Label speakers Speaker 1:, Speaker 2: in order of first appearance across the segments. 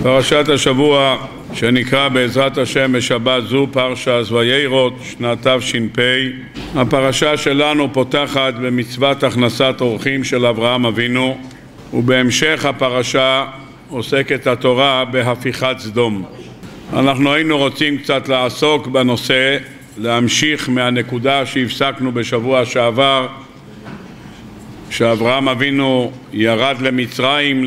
Speaker 1: פרשת השבוע שנקרא בעזרת השם בשבת זו פרשת וירא שנת תש"פ. הפרשה שלנו פותחת במצוות הכנסת אורחים של אברהם אבינו, ובהמשך הפרשה עוסקת התורה בהפיכת סדום. אנחנו היינו רוצים קצת לעסוק בנושא, להמשיך מהנקודה שהפסקנו בשבוע שעבר, שאברהם אבינו ירד למצרים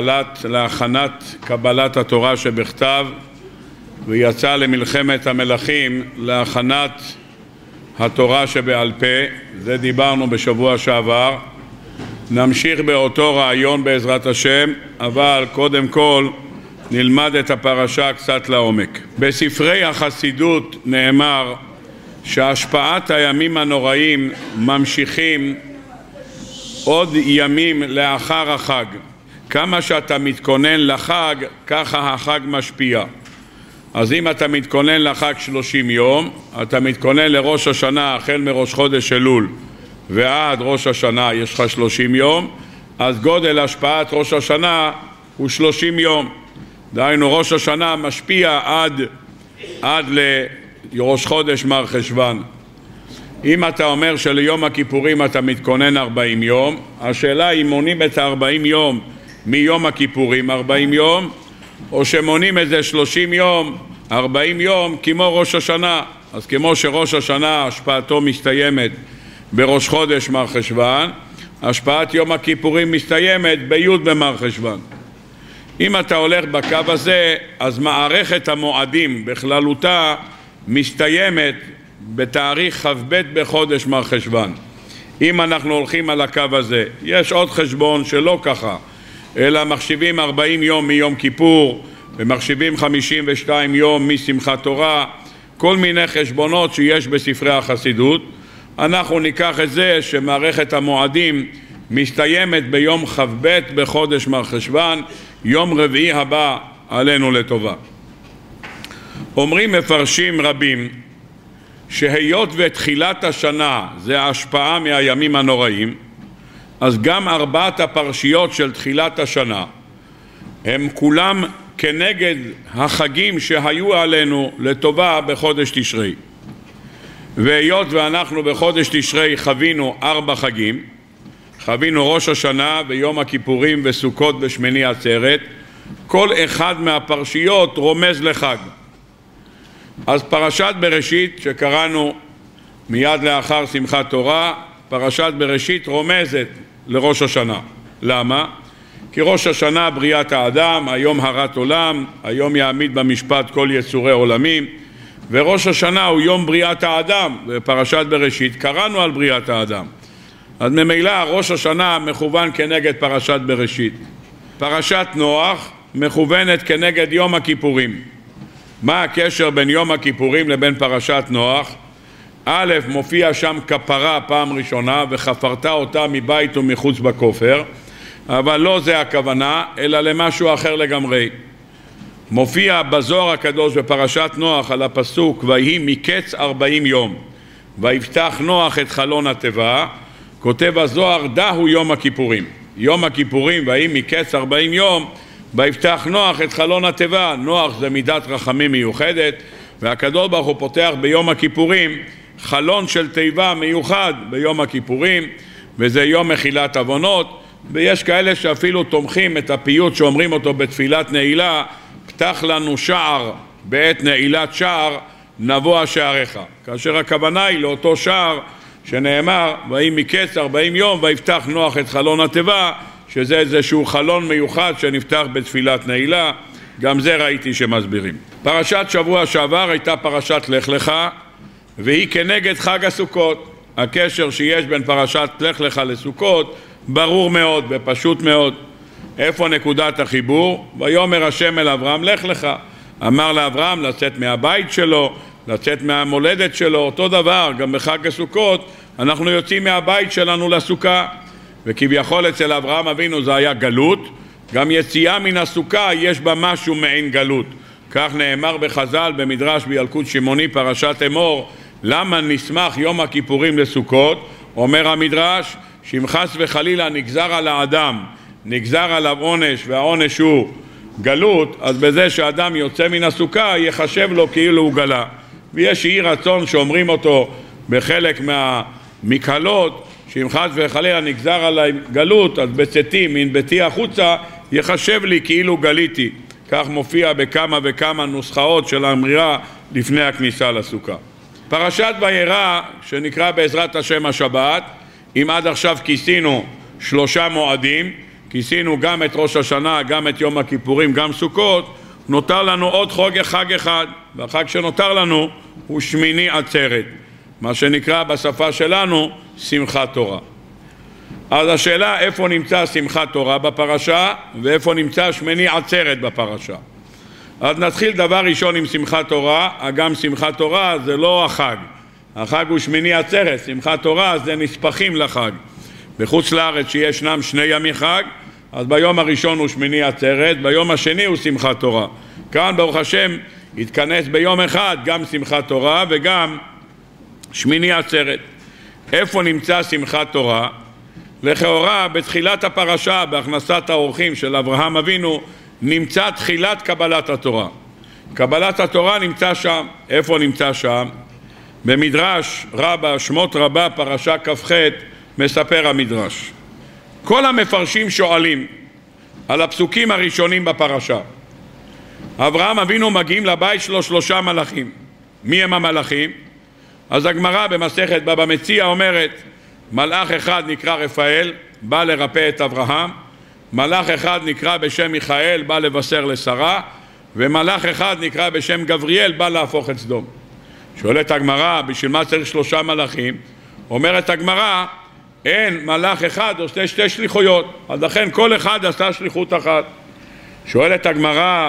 Speaker 1: להכנת קבלת התורה שבכתב, ויצא למלחמת המלכים להכנת התורה שבעל פה. זה דיברנו בשבוע שעבר. נמשיך באותו רעיון בעזרת השם, אבל קודם כל נלמד את הפרשה קצת לעומק. בספרי החסידות נאמר שהשפעת הימים הנוראים ממשיכים עוד ימים לאחר החג. כמה שאתה מתכונן לחג, ככה החג משפיע. אז אם אתה מתכונן לחג 30 יום, אתה מתכונן לראש השנה החל מראש חודש אלול ועד ראש השנה יש לך 30 יום, אז גודל השפעת ראש השנה הוא 30 יום. דהיינו ראש השנה משפיע עד לראש חודש מר חשוון. אם אתה אומר שליום הכיפורים אתה מתכונן 40 יום, השאלה היא מונים את 40 יום מיום הכיפורים 40 יום, או שמונים את זה 30 יום, 40 יום כמו ראש השנה. אז כמו שראש השנה השפעתו מסתיימת בראש חודש מר חשוון, השפעת יום הכיפורים מסתיימת בי' במר חשוון. אם אתה הולך בקו הזה, אז מערכת המועדים בכללותה מסתיימת בתאריך כ"ב בחודש מר חשוון. אם אנחנו הולכים על הקו הזה, יש עוד חשבון שלא ככה, אלא מחשיבים 40 יום מיום כיפור, ומחשיבים 52 יום משמחת תורה, כל מיני חשבונות שיש בספרי החסידות. אנחנו ניקח את זה שמערכת המועדים מסתיימת ביום כ"ב בחודש מר חשוון, יום רביעי הבא עלינו לטובה. אומרים מפרשים רבים שהיות ותחילת השנה זה ההשפעה מהימים הנוראים, אז גם 4 הפרשיות של תחילת השנה הם כולם כנגד החגים שהיו עלינו לטובה בחודש תשרי. והיות ואנחנו בחודש תשרי חווינו 4 חגים, חווינו ראש השנה ויום הכיפורים וסוכות ושמיני עצרת, כל אחד מהפרשיות רומז לחג. אז פרשת בראשית שקראנו מיד לאחר שמחת תורה, פרשת בראשית רומזת לראש השנה. למה? כי ראש השנה בריאת האדם, היום הרת עולם, היום יעמיד במשפט כל יצורי עולמים, וראש השנה הוא יום בריאת האדם, ופרשת בראשית קראנו על בריאת האדם. אז ממילא ראש השנה מכוון כנגד פרשת בראשית. פרשת נוח מכוונת כנגד יום הכיפורים. מה הקשר בין יום הכיפורים לבין פרשת נוח? א', מופיע שם כפרה פעם ראשונה, וחפרת אותה מבית ומחוץ בכופר, אבל לא זה הכוונה, אלא למשהו אחר לגמרי. מופיע בזוהר הקדוש בפרשת נוח על הפסוק ויהי מקץ 40 יום ויפתח נוח את חלון התיבה, כותב הזוהר דהו יום הכיפורים. יום הכיפורים ויהי מקץ 40 יום ויפתח נוח את חלון התיבה. נוח זה מידת רחמים מיוחדת, והקדוש ברוך הוא פותח ביום הכיפורים חלון של תיבה מיוחד ביום הכיפורים, וזה יום מחילת עוונות. ויש כאלה שאפילו תומכים את הפיוט שאומרים אותו בתפילת נעילה, פתח לנו שער בעת נעילת שער נבוא שעריך, כאשר הכוונה היא לאותו שער שנאמר ויהי מקץ 40 יום ויפתח נוח את חלון התיבה, שזה איזשהו חלון מיוחד שנפתח בתפילת נעילה. גם זה ראיתי שמסבירים. פרשת שבוע שעבר הייתה פרשת לך לך, והיא כנגד חג הסוכות. הקשר שיש בין פרשת לך לך לסוכות ברור מאוד ופשוט מאוד. איפה נקודת החיבור? ויאמר השם אל אברהם לך לך. אמר לאברהם לצאת מהבית שלו, לצאת מהמולדת שלו. אותו דבר גם בחג הסוכות אנחנו יוצאים מהבית שלנו לסוכה, וכביכול אצל אברהם אבינו זה היה גלות, גם יציאה מן הסוכה יש בה משהו מעין גלות. כך נאמר בחז"ל במדרש בילקוט שמעוני פרשת אמור, למה נשמח יום הכיפורים לסוכות? אומר המדרש שאם חס וחלילה נגזר על האדם, נגזר עליו עונש, והעונש הוא גלות, אז בזה שאדם יוצא מן הסוכה יחשב לו כאילו הוא גלה. ויש אי רצון שאומרים אותו בחלק מהמקהלות, שאם חס וחלילה נגזר עליי גלות, אז בצאתי מן ביתי החוצה יחשב לי כאילו גליתי. כך מופיע בכמה וכמה נוסחאות של האמירה לפני הכניסה לסוכה. פרשת וירא, שנקרא בעזרת השם השבת, אם עד עכשיו כיסינו 3 מועדים, כיסינו גם את ראש השנה, גם את יום הכיפורים, גם סוכות, נותר לנו עוד חג אחד, והחג שנותר לנו הוא שמיני עצרת, מה שנקרא בשפה שלנו שמחת תורה. אז השאלה איפה נמצא שמחת תורה בפרשה ואיפה נמצא שמיני עצרת בפרשה. אז נתחיל דבר ראשון עם שמחת תורה. גם שמחת תורה זה לא החג, החג הוא שמיני עצרת, שמחת תורה זה נספחים לחג. בחוץ לארץ שישנם 2 ימי חג, אז ביום הראשון הוא שמיני עצרת, ביום השני הוא שמחת תורה. כאן ברוך השם התכנס ביום אחד גם שמחת תורה וגם שמיני עצרת. איפה נמצא שמחת תורה? לכאורה בתחילת הפרשה, בהכנסת האורחים של אברהם אבינו, נמצא תחילת קבלת התורה. קבלת התורה נמצא שם. איפה נמצא שם? במדרש רבה, שמות רבה, פרשה כ"ח, מספר המדרש. כל המפרשים שואלים על הפסוקים הראשונים בפרשה. אברהם אבינו מגיעים לבית שלו 3 מלאכים. מי הם המלאכים? אז הגמרא במסכת בבא מציעא אומרת, מלאך אחד נקרא רפאל, בא לרפא את אברהם, מלאך אחד נקרא בשם מיכאל, בא לבשר לשרה, ומלאך אחד נקרא בשם גבריאל, בא להפוך את סדום. שואלת הגמרא, בשביל מה צריך 3 מלאכים? אומרת הגמרא, אין מלאך אחד עושה 2 שליחויות, אז לכן כל אחד עשה שליחות אחת. שואלת הגמרא,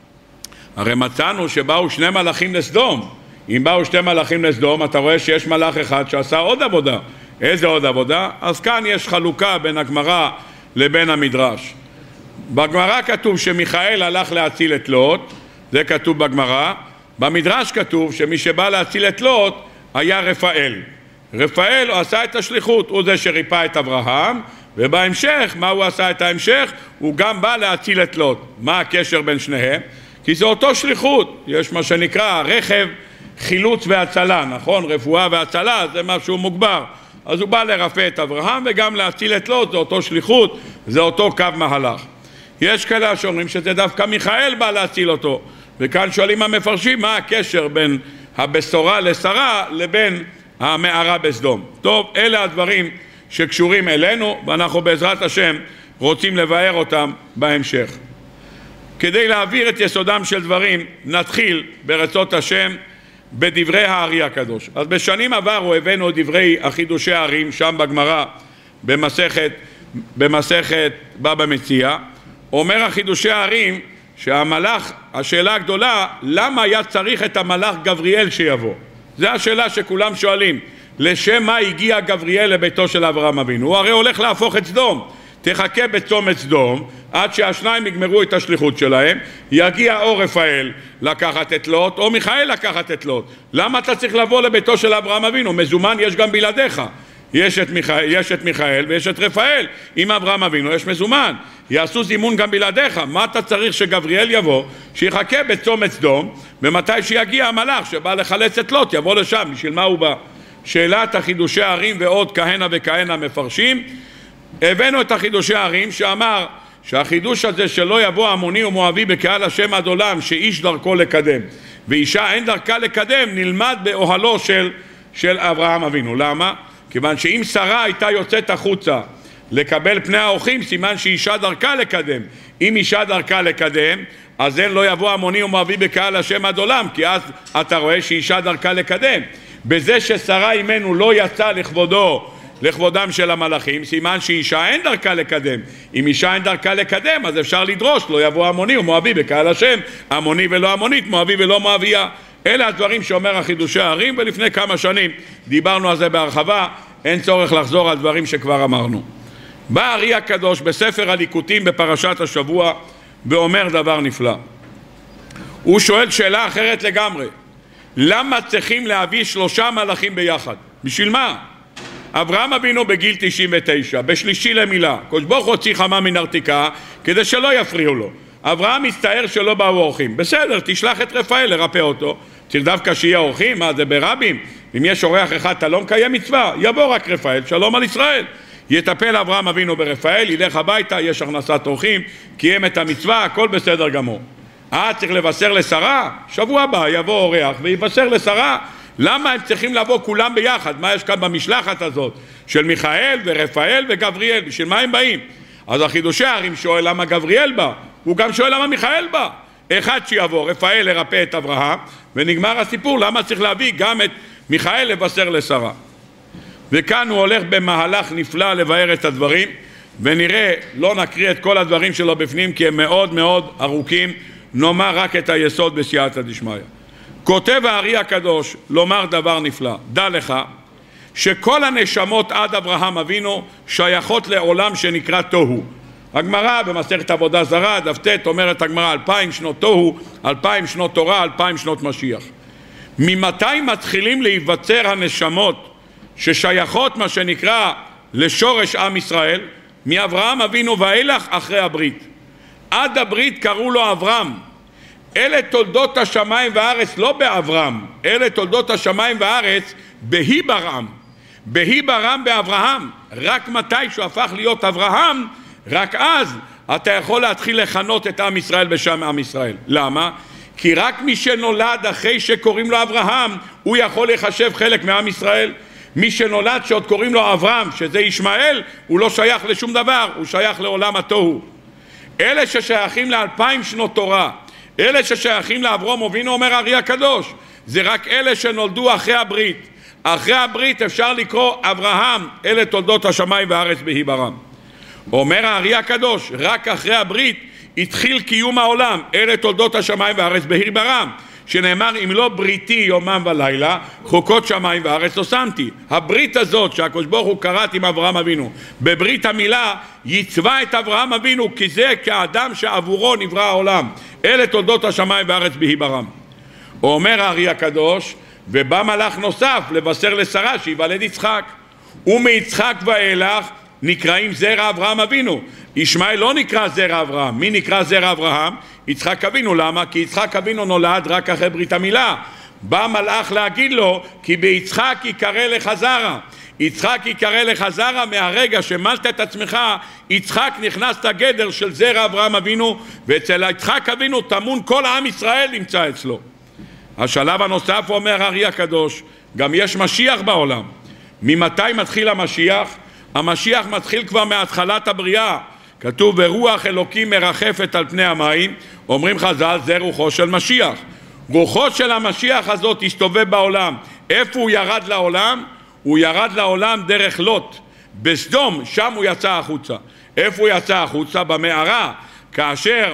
Speaker 1: הרי מצאנו שבאו 2 מלאכים לסדום. אם באו 2 מלאכים לסדום, אתה רואה שיש מלאך אחד שעשה עוד עבודה. איזה עוד עבודה? אז כאן יש חלוקה בין הגמרא לבין המדרש. בגמרא כתוב שמיכאל הלך להציל את לוט, זה כתוב בגמרא. במדרש כתוב שמי שבא להציל את לוט היה רפאל. רפאל עשה את השליחות, הוא זה שריפא את אברהם, ובהמשך, מה הוא עשה את ההמשך? הוא גם בא להציל את לוט. מה הקשר בין שניהם? כי זה אותו שליחות. יש מה שנקרא רכב חילוץ והצלה, נכון? רפואה והצלה זה משהו מוגבר. אז הוא בא לרפא את אברהם וגם להציל את לוט, זה אותו שליחות, זה אותו קו מהלך. יש כאלה שאומרים שזה דווקא מיכאל בא להציל אותו, וכאן שואלים המפרשים מה הקשר בין הבשורה לשרה לבין המערה בסדום. טוב, אלה הדברים שקשורים אלינו, ואנחנו בעזרת השם רוצים לבאר אותם בהמשך. כדי להעביר את יסודם של דברים, נתחיל ברצות השם בדברי הארי הקדוש. אז בשנים עברו הבאנו דברי החידושי הערים, שם בגמרא, במסכת בבא מציעא. אומר החידושי הערים שהמלאך, השאלה הגדולה, למה היה צריך את המלאך גבריאל שיבוא? זו השאלה שכולם שואלים. לשם מה הגיע גבריאל לביתו של אברהם אבינו? הוא הרי הולך להפוך את סדום. תחכה בצומת סדום עד שהשניים יגמרו את השליחות שלהם, יגיע או רפאל לקחת את לוט או מיכאל לקחת את לוט. למה אתה צריך לבוא לביתו של אברהם אבינו? מזומן יש גם בלעדיך. יש את מיכאל ויש את רפאל. עם אברהם אבינו יש מזומן, יעשו זימון גם בלעדיך. מה אתה צריך שגבריאל יבוא? שיחכה בצומת סדום, ומתי שיגיע המלאך שבא לחלץ את לוט יבוא לשם. בשביל מה הוא בא? שאלת החידושי הערים ועוד כהנה וכהנה מפרשים. הבאנו את החידושי הערים שאמר שהחידוש הזה שלא יבוא עמוני ומואבי בקהל השם עד עולם, שאיש דרכו לקדם ואישה אין דרכה לקדם, נלמד באוהלו של אברהם אבינו. למה? כיוון שאם שרה הייתה יוצאת החוצה לקבל פני האורחים, סימן שאישה דרכה לקדם. אם אישה דרכה לקדם, אז אין לא יבוא עמוני ומואבי בקהל השם עד עולם, כי אז אתה רואה שאישה דרכה לקדם. בזה ששרה אימנו לא יצא לכבודם של המלאכים, סימן שאישה אין דרכה לקדם. אם אישה אין דרכה לקדם, אז אפשר לדרוש לא יבוא עמוני ומואבי בקהל השם, עמוני ולא עמונית, מואבי ולא מואביה. אלה הדברים שאומר החידושי הערים, ולפני כמה שנים דיברנו על זה בהרחבה, אין צורך לחזור על דברים שכבר אמרנו. בא הארי הקדוש בספר הליקוטים בפרשת השבוע ואומר דבר נפלא. הוא שואל שאלה אחרת לגמרי. למה צריכים להביא 3 מלאכים ביחד? בשביל מה? אברהם אבינו בגיל 99, בשלישי למילה, קדוש ברוך הוא הוציא חמה מן ארתיקה כדי שלא יפריעו לו. אברהם מצטער שלא באו אורחים. בסדר, תשלח את רפאל לרפא אותו. צריך דווקא שיהיה אורחים, מה זה ברבים? אם יש אורח אחד אתה לא מקיים מצווה, יבוא רק רפאל, שלום על ישראל. יטפל אברהם אבינו ברפאל, ילך הביתה, יש הכנסת אורחים, קיים את המצווה, הכל בסדר גמור. צריך לבשר לשרה? שבוע הבא יבוא אורח ויבשר לשרה. למה הם צריכים לבוא כולם ביחד? מה יש כאן במשלחת הזאת של מיכאל ורפאל וגבריאל? בשביל מה הם באים? אז החידושי הערים שואל למה גבריאל בא, הוא גם שואל למה מיכאל בא. אחד שיבוא, רפאל לרפא את אברהם, ונגמר הסיפור. למה צריך להביא גם את מיכאל לבשר לשרה? וכאן הוא הולך במהלך נפלא לבאר את הדברים, ונראה, לא נקריא את כל הדברים שלו בפנים כי הם מאוד מאוד ארוכים, נאמר רק את היסוד בסייעתא דשמיא. כותב הארי הקדוש לומר דבר נפלא, דע לך שכל הנשמות עד אברהם אבינו שייכות לעולם שנקרא תוהו. הגמרא במסכת עבודה זרה, דף ט', אומרת הגמרא 2000 שנות תוהו, 2000 שנות תורה, 2000 שנות משיח. ממתי מתחילים להיווצר הנשמות ששייכות מה שנקרא לשורש עם ישראל? מאברהם אבינו ואילך אחרי הברית. עד הברית קראו לו אברהם. אלה תולדות השמיים והארץ לא באברהם, אלה תולדות השמיים והארץ בהי ברעם. בהי ברעם באברהם. רק מתי שהוא הפך להיות אברהם, רק אז אתה יכול להתחיל לכנות את עם ישראל בשם עם ישראל. למה? כי רק מי שנולד אחרי שקוראים לו אברהם, הוא יכול לחשב חלק מעם ישראל. מי שנולד שעוד קוראים לו אברהם, שזה ישמעאל, הוא לא שייך לשום דבר, הוא שייך לעולם התוהו. אלה ששייכים ל2000 שנות תורה, אלה ששייכים לאברהם אבינו, אומר הארי הקדוש, זה רק אלה שנולדו אחרי הברית. אחרי הברית אפשר לקרוא אברהם, אלה תולדות השמיים והארץ בהי ברעם. אומר הארי הקדוש, רק אחרי הברית התחיל קיום העולם, אלה תולדות השמיים והארץ בהי ברעם, שנאמר אם לא בריתי יומם ולילה חוקות שמיים וארץ לא שמתי. הברית הזאת שהקדוש ברוך הוא קראת עם אברהם אבינו, בברית המילה יצווה את אברהם אבינו, כי זה כאדם שעבורו נברא העולם, אלה תולדות השמיים והארץ בהי ברעם. אומר הארי הקדוש, ובא מלאך נוסף לבשר לשרה שיוולד יצחק, ומיצחק ואילך נקראים זרע אברהם אבינו. ישמעאל לא נקרא זרע אברהם. מי נקרא זרע אברהם? יצחק אבינו. למה? כי יצחק אבינו נולד רק אחרי ברית המילה. בא מלאך להגיד לו כי ביצחק יקרא לך זרע. יצחק יקרא לך זרע מהרגע שמלת את עצמך, יצחק נכנס לגדר של זרע אברהם אבינו, ואצל יצחק אבינו תמון כל העם ישראל נמצא אצלו. השלב הנוסף אומר הארי הקדוש, גם יש משיח בעולם. ממתי מתחיל המשיח? המשיח מתחיל כבר מהתחלת הבריאה. כתוב ורוח אלוקים מרחפת על פני המים, אומרים חז"ל זה רוחו של משיח. רוחו של המשיח הזאת הסתובב בעולם. איפה הוא ירד לעולם? הוא ירד לעולם דרך לוט בסדום, שם הוא יצא החוצה. איפה הוא יצא החוצה? במערה, כאשר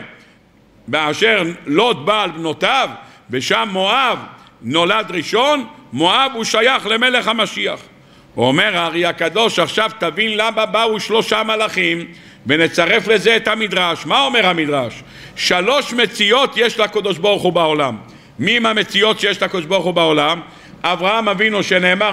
Speaker 1: לוט בא על בנותיו, ושם מואב נולד ראשון. מואב הוא שייך למלך המשיח. אומר הארי הקדוש, עכשיו תבין למה באו 3 מלאכים, ונצרף לזה את המדרש. מה אומר המדרש? 3 מציאות יש לקדוש ברוך הוא בעולם. מי עם המציאות שיש לקדוש ברוך הוא בעולם? אברהם אבינו שנאמר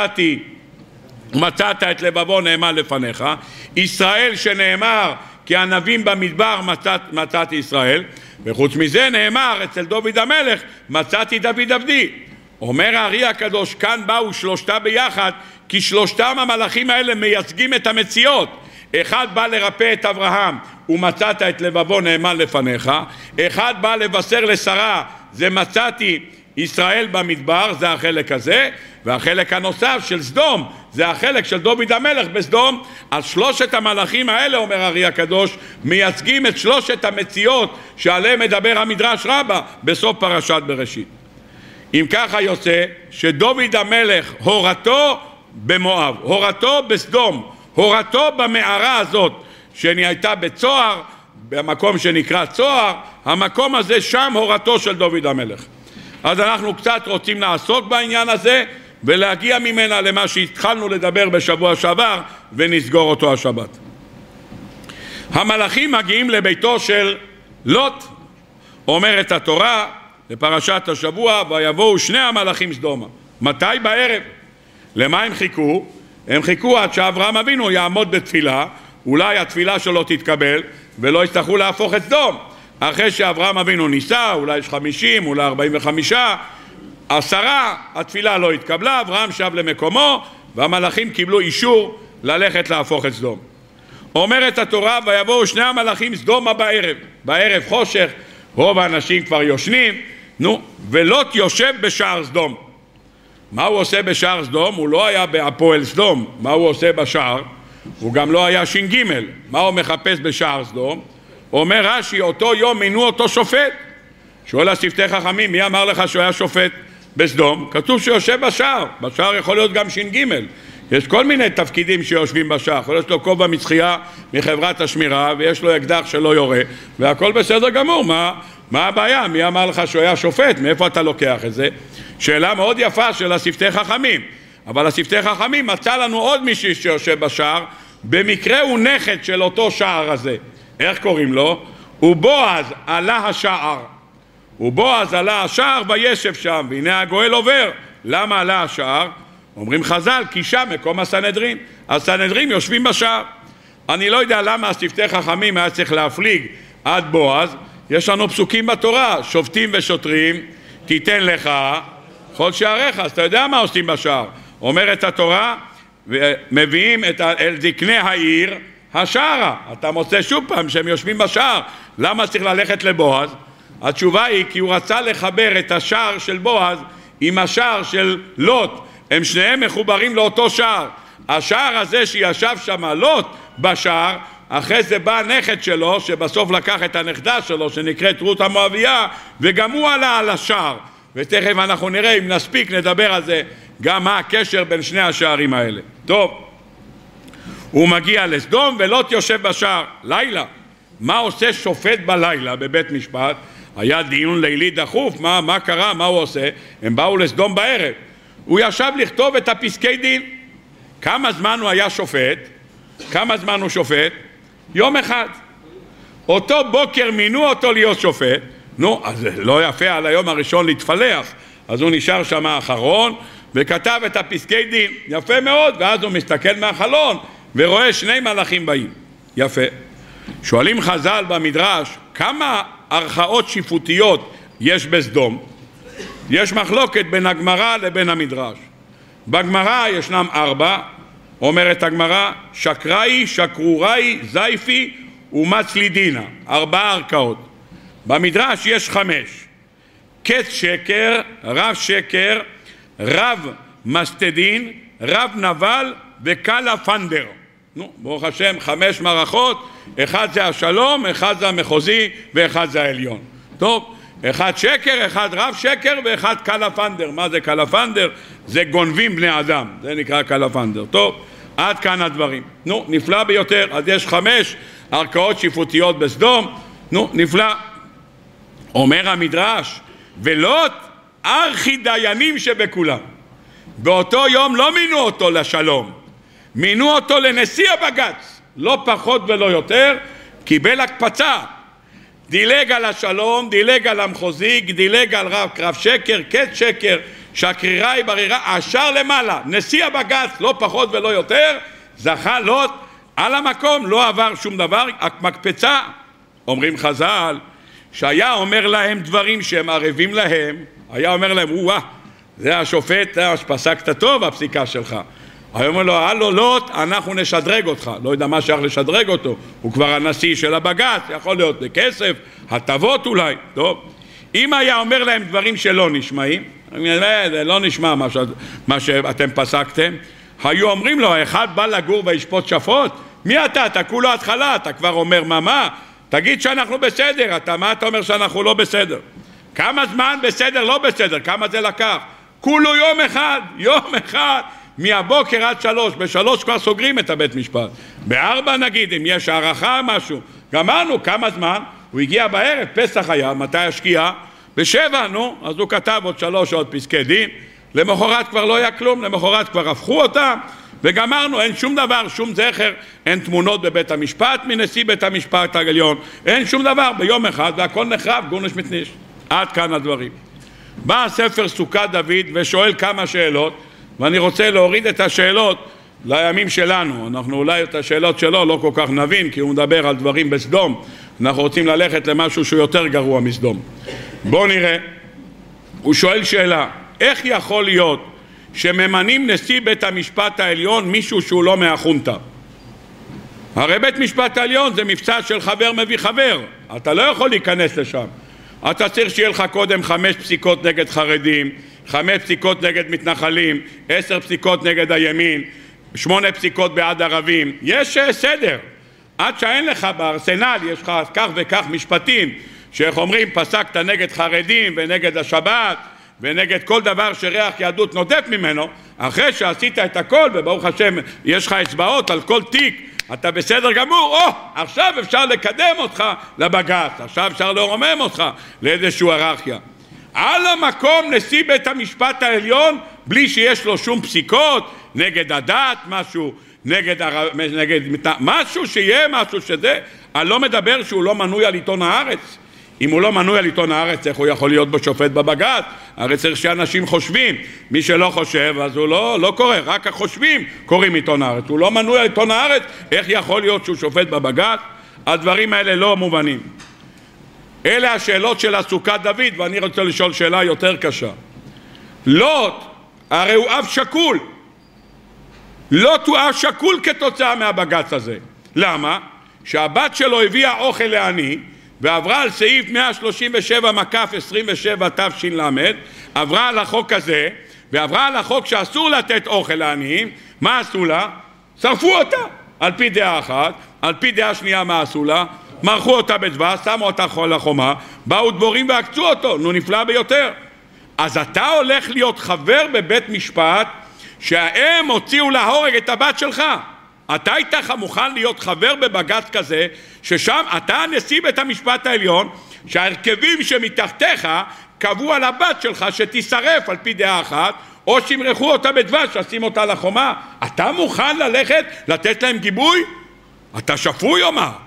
Speaker 1: מצאת את לבבו נאמן לפניך. ישראל שנאמר כי הנביאים במדבר מצאתי ישראל. וחוץ מזה נאמר אצל דוד המלך מצאתי דוד עבדי. אומר הארי הקדוש, כאן באו 3 ביחד, כי 3 המלאכים האלה מייצגים את המציאות. אחד בא לרפא את אברהם, ומצאת את לבבו נאמן לפניך. אחד בא לבשר לשרה, זה מצאתי ישראל במדבר, זה החלק הזה. והחלק הנוסף של סדום, זה החלק של דוד המלך בסדום. אז 3 המלאכים האלה, אומר הארי הקדוש, מייצגים את 3 המציאות שעליהם מדבר המדרש רבה בסוף פרשת בראשית. אם ככה יוצא שדוד המלך הורתו במואב, הורתו בסדום, הורתו במערה הזאת שהייתה בצוהר, במקום שנקרא צוהר, המקום הזה שם הורתו של דוד המלך. אז אנחנו קצת רוצים לעסוק בעניין הזה ולהגיע ממנה למה שהתחלנו לדבר בשבוע שעבר ונסגור אותו השבת. המלאכים מגיעים לביתו של לוט. אומרת התורה לפרשת השבוע, ויבואו 2 המלאכים סדומה. מתי? בערב. למה הם חיכו? הם חיכו עד שאברהם אבינו יעמוד בתפילה, אולי התפילה שלו תתקבל ולא יצטרכו להפוך את סדום. אחרי שאברהם אבינו ניסה, אולי יש 50, אולי 45, 10, התפילה לא התקבלה, אברהם שב למקומו, והמלאכים קיבלו אישור ללכת להפוך את סדום. אומרת התורה, ויבואו שני המלאכים סדומה בערב. בערב חושך, רוב האנשים כבר יושנים, ולוט יושב בשער סדום. מה הוא עושה בשער סדום? הוא לא היה בהפועל סדום. מה הוא עושה בשער? הוא גם לא היה ש"ג. מה הוא מחפש בשער סדום? אומר רש"י, אותו יום מינו אותו שופט. שואל השפתי חכמים, מי אמר לך שהוא היה שופט בסדום? כתוב שיושב בשער. בשער יכול להיות גם ש"ג. יש כל מיני תפקידים שיושבים בשער. יכול להיות לו כובע מצחייה מחברת השמירה, ויש לו אקדח שלא יורה, והכל בסדר גמור. מה הבעיה? מי אמר לך שהוא היה שופט? מאיפה אתה לוקח את זה? שאלה מאוד יפה של השפתי חכמים. אבל השפתי חכמים מצא לנו עוד מישהו שיושב בשער, במקרה הוא נכד של אותו שער הזה. איך קוראים לו? ובועז עלה השער. ובועז עלה השער וישב שם, והנה הגואל עובר. למה עלה השער? אומרים חז"ל, כי שם מקום הסנהדרין. הסנהדרין יושבים בשער. אני לא יודע למה השפתי חכמים היה צריך להפליג עד בועז. יש לנו פסוקים בתורה, שופטים ושוטרים, תיתן לך כל שעריך. אז אתה יודע מה עושים בשער. אומרת התורה, ומביאים אל זקני העיר השערה. אתה מוצא שוב פעם שהם יושבים בשער. למה צריך ללכת לבועז? התשובה היא כי הוא רצה לחבר את השער של בועז עם השער של לוט. הם שניהם מחוברים לאותו שער. השער הזה שישב שם לוט בשער, אחרי זה בא הנכד שלו שבסוף לקח את הנכדה שלו שנקראת רות המואביה, וגם הוא עלה על השער. ותכף אנחנו נראה, אם נספיק נדבר על זה, גם מה הקשר בין שני השערים האלה. טוב, הוא מגיע לסדום ולוט יושב בשער. לילה. מה עושה שופט בלילה בבית משפט? היה דיון לילי דחוף, מה קרה, מה הוא עושה? הם באו לסדום בערב. הוא ישב לכתוב את הפסקי דין. כמה זמן הוא היה שופט? כמה זמן הוא שופט? יום אחד. אותו בוקר מינו אותו להיות שופט. אז לא יפה על היום הראשון להתפלח. אז הוא נשאר שם האחרון וכתב את הפסקי דין. יפה מאוד. ואז הוא מסתכל מהחלון ורואה שני מלאכים באים. יפה. שואלים חז"ל במדרש, כמה ערכאות שיפוטיות יש בסדום? יש מחלוקת בין הגמרא לבין המדרש. בגמרא ישנם 4, אומרת הגמרא, שקראי, שקרוראי, זייפי ומצלידינה, 4 ערכאות. במדרש יש 5, קץ שקר, רב שקר, רב מסתדין, רב נבל וקלה פנדר. ברוך השם, 5 מערכות, אחד זה השלום, אחד זה המחוזי ואחד זה העליון. טוב, אחד שקר, אחד רב שקר ואחד קלפנדר. מה זה קלפנדר? זה גונבים בני אדם, זה נקרא קלפנדר. טוב, עד כאן הדברים. נפלא ביותר. אז יש 5 ערכאות שיפוטיות בסדום. נפלא. אומר המדרש, ולוט ארכי דיינים שבכולם. באותו יום לא מינו אותו לשלום, מינו אותו לנשיא הבג"ץ, לא פחות ולא יותר. קיבל הקפצה, דילג על השלום, דילג על המחוזי, דילג על רב שקר, קץ שקר, שקריראי ברירה, השאר למעלה, נשיא הבג"ץ, לא פחות ולא יותר. זכה לוט על המקום, לא עבר שום דבר. מקפצה. אומרים חז"ל שהיה אומר להם דברים שהם ערבים להם, היה אומר להם, זה השופט, פסקת טוב הפסיקה שלך. היה אומר לו, הלו לוט, אנחנו נשדרג אותך. לא יודע מה שייך לשדרג אותו, הוא כבר הנשיא של הבג"ץ, יכול להיות בכסף, הטבות אולי. טוב, אם היה אומר להם דברים שלא נשמעים, זה לא נשמע מה שאתם פסקתם, היו אומרים לו, אחד בא לגור וישפוט שפוט, מי אתה? אתה כולו התחלה, אתה כבר אומר מה? תגיד שאנחנו בסדר, מה אתה אומר שאנחנו לא בסדר? כמה זמן בסדר, לא בסדר, כמה זה לקח? כולו יום אחד, מהבוקר עד 3, ב3 כבר סוגרים את הבית משפט, ב4 נגיד, אם יש הערכה משהו, גמרנו. כמה זמן? הוא הגיע בערב, פסח היה, מתי השקיעה? ב7, אז הוא כתב עוד 3 עוד פסקי דין, למחרת כבר לא היה כלום, למחרת כבר הפכו אותם, וגמרנו. אין שום דבר, שום זכר, אין תמונות בבית המשפט מנשיא בית המשפט העליון, אין שום דבר, ביום אחד, והכל נחרב, גורניש מתניש. עד כאן הדברים. בא ספר סוכת דוד ושואל כמה שאלות, ואני רוצה להוריד את השאלות לימים שלנו. אנחנו אולי את השאלות שלו לא כל כך נבין, כי הוא מדבר על דברים בסדום, אנחנו רוצים ללכת למשהו שהוא יותר גרוע מסדום. בואו נראה. הוא שואל שאלה, איך יכול להיות שממנים נשיא בית המשפט העליון מישהו שהוא לא מהחונטה? הרי בית משפט העליון זה מבצע של חבר מביא חבר, אתה לא יכול להיכנס לשם. אתה צריך שיהיה לך קודם 5 פסיקות נגד חרדים, 5 פסיקות נגד מתנחלים, 10 פסיקות נגד הימין, 8 פסיקות בעד ערבים. יש סדר. עד שאין לך בארסנל, יש לך כך וכך משפטים, שאיך אומרים, פסקת נגד חרדים ונגד השבת ונגד כל דבר שריח יהדות נודף ממנו. אחרי שעשית את הכל, וברוך השם יש לך אצבעות על כל תיק, אתה בסדר גמור, עכשיו אפשר לקדם אותך לבג"ץ, עכשיו אפשר לרומם אותך לאיזשהו היררכיה. על המקום נשיא בית המשפט העליון בלי שיש לו שום פסיקות נגד הדת, משהו נגד משהו שיהיה משהו שזה. אני לא מדבר שהוא לא מנוי על עיתון הארץ. אם הוא לא מנוי על עיתון הארץ, איך הוא יכול להיות בשופט בבג"ץ? הרי צריך שאנשים חושבים. מי שלא חושב אז הוא לא קורא, רק החושבים קוראים עיתון הארץ. הוא לא מנוי על עיתון הארץ, איך יכול להיות שהוא שופט בבג"ץ? הדברים האלה לא מובנים. אלה השאלות של הסוכת דוד, ואני רוצה לשאול שאלה יותר קשה. לוט, הרי הוא אב שקול. לוט הוא אב שקול כתוצאה מהבג"ץ הזה. למה? שהבת שלו הביאה אוכל לעני, ועברה על סעיף 137/27 תש"ל, עברה על החוק הזה, ועברה על החוק שאסור לתת אוכל לעניים. מה עשו לה? שרפו אותה, על פי דעה אחת. על פי דעה שנייה מה עשו לה? מרחו אותה בדבש, שמו אותה על החומה, באו דבורים ועקצו אותו. נו, נפלא ביותר. אז אתה הולך להיות חבר בבית משפט שהאם הוציאו להורג את הבת שלך. אתה היית מוכן להיות חבר בבג"ץ כזה, ששם אתה נשיא בית המשפט העליון, שההרכבים שמתחתיך קבעו על הבת שלך שתישרף על פי דעה אחת, או שימרחו אותה בדבש, ששים אותה על החומה. אתה מוכן ללכת לתת להם גיבוי? אתה שפוי או מה?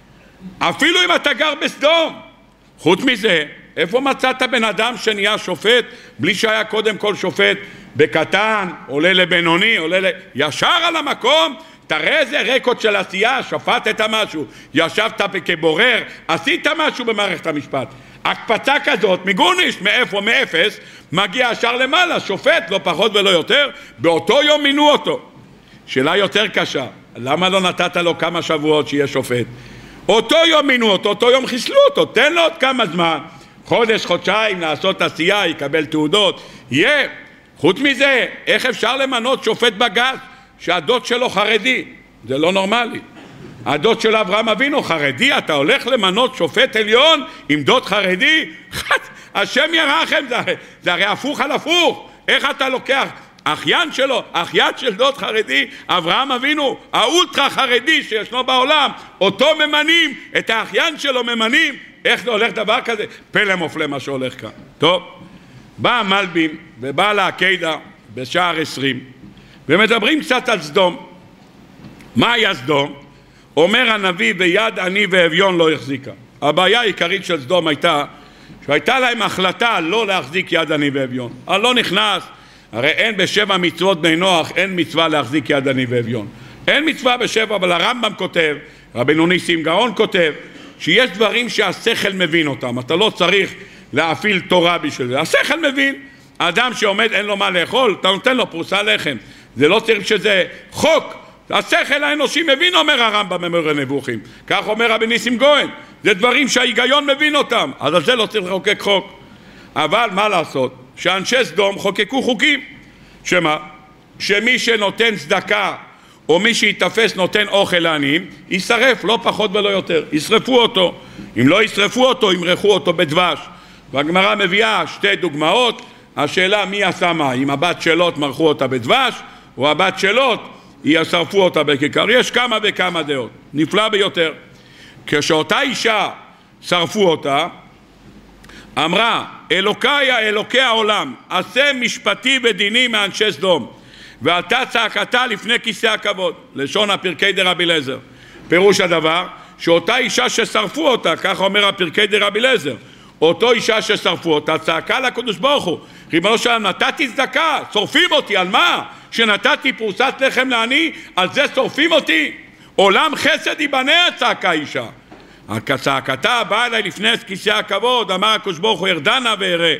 Speaker 1: אפילו אם אתה גר בסדום. חוץ מזה, איפה מצאת בן אדם שנהיה שופט בלי שהיה קודם כל שופט בקטן, עולה לבינוני, ישר על המקום? תראה איזה רקורד של עשייה, שפטת משהו, ישבת כבורר, עשית משהו במערכת המשפט. הקפצה כזאת מגורניש, מאיפה? מאפס, מגיע ישר למעלה, שופט, לא פחות ולא יותר, באותו יום מינו אותו. שאלה יותר קשה, למה לא נתת לו כמה שבועות שיהיה שופט? אותו יום מינו אותו, אותו יום חיסלו אותו, תן לו עוד כמה זמן, חודש, חודשיים, לעשות עשייה, יקבל תעודות, יהיה. חוץ מזה, איך אפשר למנות שופט בג"ץ שהדוד שלו חרדי? זה לא נורמלי. הדוד של אברהם אבינו חרדי, אתה הולך למנות שופט עליון עם דוד חרדי? השם ירחם, זה הרי הפוך על הפוך. איך אתה לוקח אחיין שלו, אחיין של דוד חרדי, אברהם אבינו, האולטרה חרדי שישנו בעולם, אותו ממנים, את האחיין שלו ממנים? איך זה הולך דבר כזה? פלא מופלא מה שהולך כאן. טוב, בא המלבים ובא לעקידה בשער 20 ומדברים קצת על סדום. מה היה סדום? אומר הנביא, ויד עני ואביון לא החזיקה. הבעיה העיקרית של סדום הייתה שהייתה להם החלטה לא להחזיק יד עני ואביון. אני לא נכנס, הרי אין בשבע מצוות בני נוח, אין מצווה להחזיק יד עני ואביון. אין מצווה בשבע, אבל הרמב"ם כותב, רבנו ניסים גאון כותב, שיש דברים שהשכל מבין אותם. אתה לא צריך להפעיל תורה בשביל זה. השכל מבין. האדם שעומד אין לו מה לאכול, אתה נותן לו פרוסה לחם. זה לא צריך שזה חוק. השכל האנושי מבין, אומר הרמב"ם במורה נבוכים. כך אומר רבי ניסים גאון. זה דברים שההיגיון מבין אותם. אז על זה לא צריך לחוקק חוק. אבל מה לעשות? שאנשי סדום חוקקו חוקים. שמה? שמי שנותן צדקה או מי שיתפס נותן אוכל לעניים, יישרף, לא פחות ולא יותר. ישרפו אותו. אם לא ישרפו אותו, ימרחו אותו בדבש. והגמרא מביאה שתי דוגמאות. השאלה מי עשה מה? אם הבת שלו מרחו אותה בדבש, או הבת שלו ישרפו אותה בכיכר. יש כמה וכמה דעות. נפלא ביותר. כשאותה אישה שרפו אותה, אמרה, אלוקיי אלוקי העולם, עשה משפטי ודיני מאנשי סדום, ועלתה צעקתה לפני כיסא הכבוד. לשון הפרקי דרבי אליעזר. פירוש הדבר, שאותה אישה ששרפו אותה, ככה אומר הפרקי דרבי אליעזר, אותו אישה ששרפו אותה, צעקה לקדוש ברוך הוא, ריבונו של עולם, נתתי צדקה, שורפים אותי, על מה? שנתתי פרוסת לחם לעני, על זה שורפים אותי? עולם חסד ייבנה, צעקה אישה. הצעקתה באה אליי לפני כיסא הכבוד, אמר הקדוש ברוך הוא ירדנה ואראה,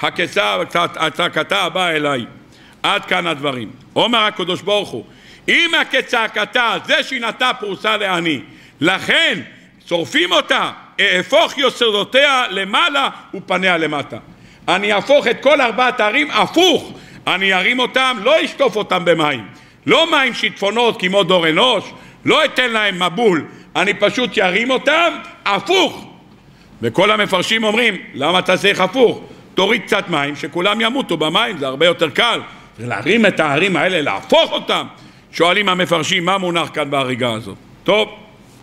Speaker 1: הצעקתה באה אליי. עד כאן הדברים. אומר הקדוש ברוך הוא, אם כצעקתה, זה שהיא נתנה פרוסה לעני, לכן שורפים אותה, אהפוך יסודותיה למעלה ופניה למטה. אני אהפוך את כל 4 הערים הפוך, אני ארים אותם, לא אשטוף אותם במים, לא מים שיטפונות כמו דור אנוש, לא אתן להם מבול, אני פשוט ירים אותם הפוך. וכל המפרשים אומרים, למה אתה צריך הפוך? תוריד קצת מים, שכולם ימותו במים, זה הרבה יותר קל. להרים את הערים האלה, להפוך אותם. שואלים המפרשים, מה מונח כאן בהריגה הזאת? טוב,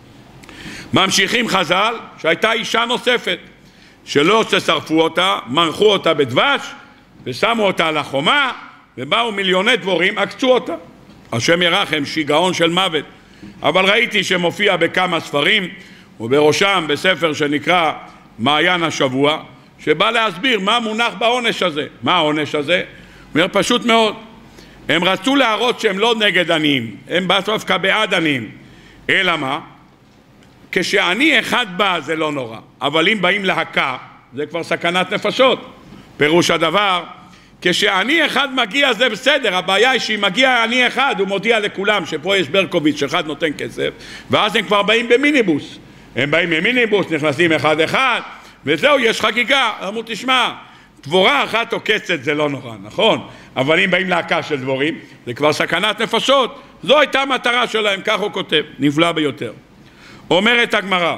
Speaker 1: ממשיכים חז"ל, שהייתה אישה נוספת, שלא ששרפו אותה, מרחו אותה בדבש, ושמו אותה על החומה, ובאו מיליוני דבורים, עקצו אותה. השם ירחם, שיגעון של מוות. אבל ראיתי שמופיע בכמה ספרים, ובראשם בספר שנקרא מעיין השבוע, שבא להסביר מה מונח בעונש הזה. מה העונש הזה? אומר פשוט מאוד, הם רצו להראות שהם לא נגד עניים, הם בסוף בעד עניים. אלא מה? כשעני אחד בא זה לא נורא, אבל אם באים להקה זה כבר סכנת נפשות. פירוש הדבר, כשעני אחד מגיע זה בסדר, הבעיה היא שאם מגיע עני אחד הוא מודיע לכולם שפה יש ברקוביץ' אחד נותן כסף, ואז הם כבר באים במיניבוס, הם באים במיניבוס, נכנסים אחד אחד וזהו, יש חגיגה. אמרו תשמע, דבורה אחת עוקצת זה לא נורא, נכון? אבל אם באים להקה של דבורים זה כבר סכנת נפשות. זו הייתה המטרה שלהם, כך הוא כותב, נפלא ביותר. אומרת הגמרא,